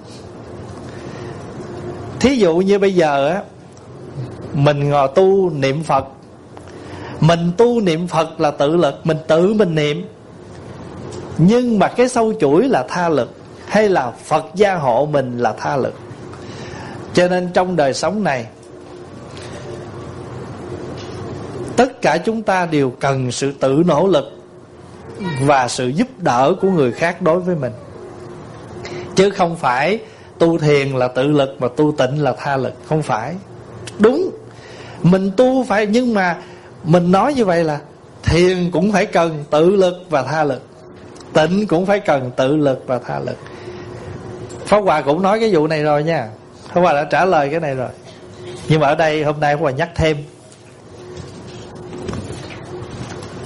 Thí dụ như bây giờ á, mình ngồi tu niệm Phật, mình tu niệm Phật là tự lực, mình tự mình niệm. Nhưng mà cái sâu chuỗi là tha lực, hay là Phật gia hộ mình là tha lực. Cho nên trong đời sống này, tất cả chúng ta đều cần sự tự nỗ lực và sự giúp đỡ của người khác đối với mình. Chứ không phải tu thiền là tự lực mà tu tịnh là tha lực. Không phải. Đúng, mình tu phải, nhưng mà mình nói như vậy là thiền cũng phải cần tự lực và tha lực, tịnh cũng phải cần tự lực và tha lực. Pháp Hòa cũng nói cái vụ này rồi nha, Pháp Hòa đã trả lời cái này rồi. Nhưng mà ở đây hôm nay Pháp Hòa nhắc thêm.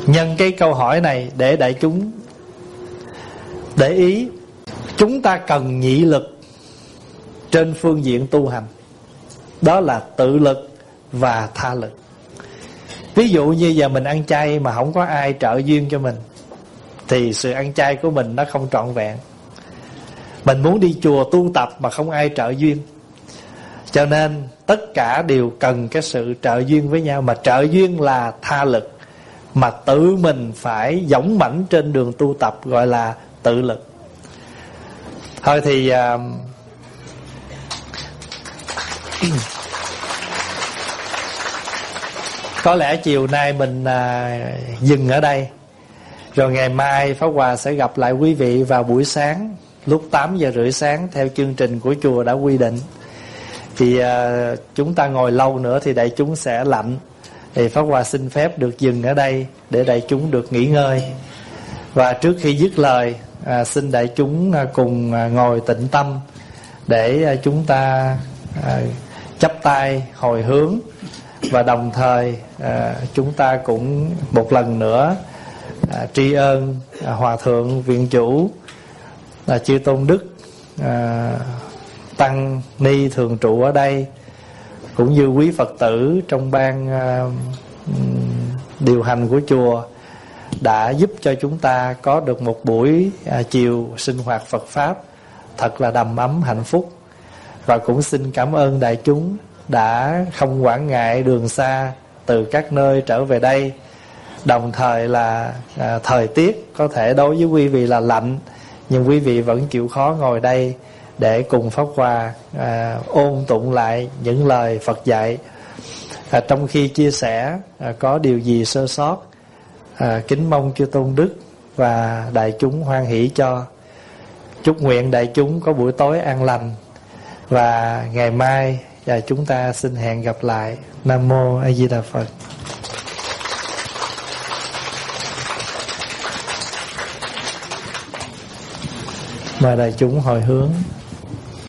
Nhân cái câu hỏi này để đại chúng để ý, chúng ta cần nhị lực trên phương diện tu hành, đó là tự lực và tha lực. Ví dụ như giờ mình ăn chay mà không có ai trợ duyên cho mình thì sự ăn chay của mình nó không trọn vẹn. Mình muốn đi chùa tu tập mà không ai trợ duyên, cho nên tất cả đều cần cái sự trợ duyên với nhau. Mà trợ duyên là tha lực, mà tự mình phải dũng mãnh trên đường tu tập gọi là tự lực. Thôi thì có lẽ chiều nay mình dừng ở đây, rồi ngày mai Pháp Hòa sẽ gặp lại quý vị vào buổi sáng lúc 8:30 sáng theo chương trình của chùa đã quy định. Thì chúng ta ngồi lâu nữa thì đại chúng sẽ lạnh, thì Pháp Hòa xin phép được dừng ở đây để đại chúng được nghỉ ngơi. Và trước khi dứt lời, xin đại chúng cùng ngồi tĩnh tâm để chúng ta chắp tay hồi hướng, và đồng thời chúng ta cũng một lần nữa tri ân Hòa Thượng Viện Chủ Chư Tôn Đức, Tăng Ni thường trụ ở đây, cũng như quý Phật tử trong ban điều hành của chùa đã giúp cho chúng ta có được một buổi chiều sinh hoạt Phật Pháp thật là đầm ấm hạnh phúc. Và cũng xin cảm ơn đại chúng đã không quản ngại đường xa từ các nơi trở về đây. Đồng thời là thời tiết có thể đối với quý vị là lạnh, nhưng quý vị vẫn chịu khó ngồi đây để cùng Pháp Hòa ôn tụng lại những lời Phật dạy. Trong khi chia sẻ có điều gì sơ sót, kính mong Chư Tôn Đức và đại chúng hoan hỷ cho. Chúc nguyện đại chúng có buổi tối an lành, và ngày mai chúng ta xin hẹn gặp lại. Nam Mô A Di Đà Phật. Mời đại chúng hồi hướng.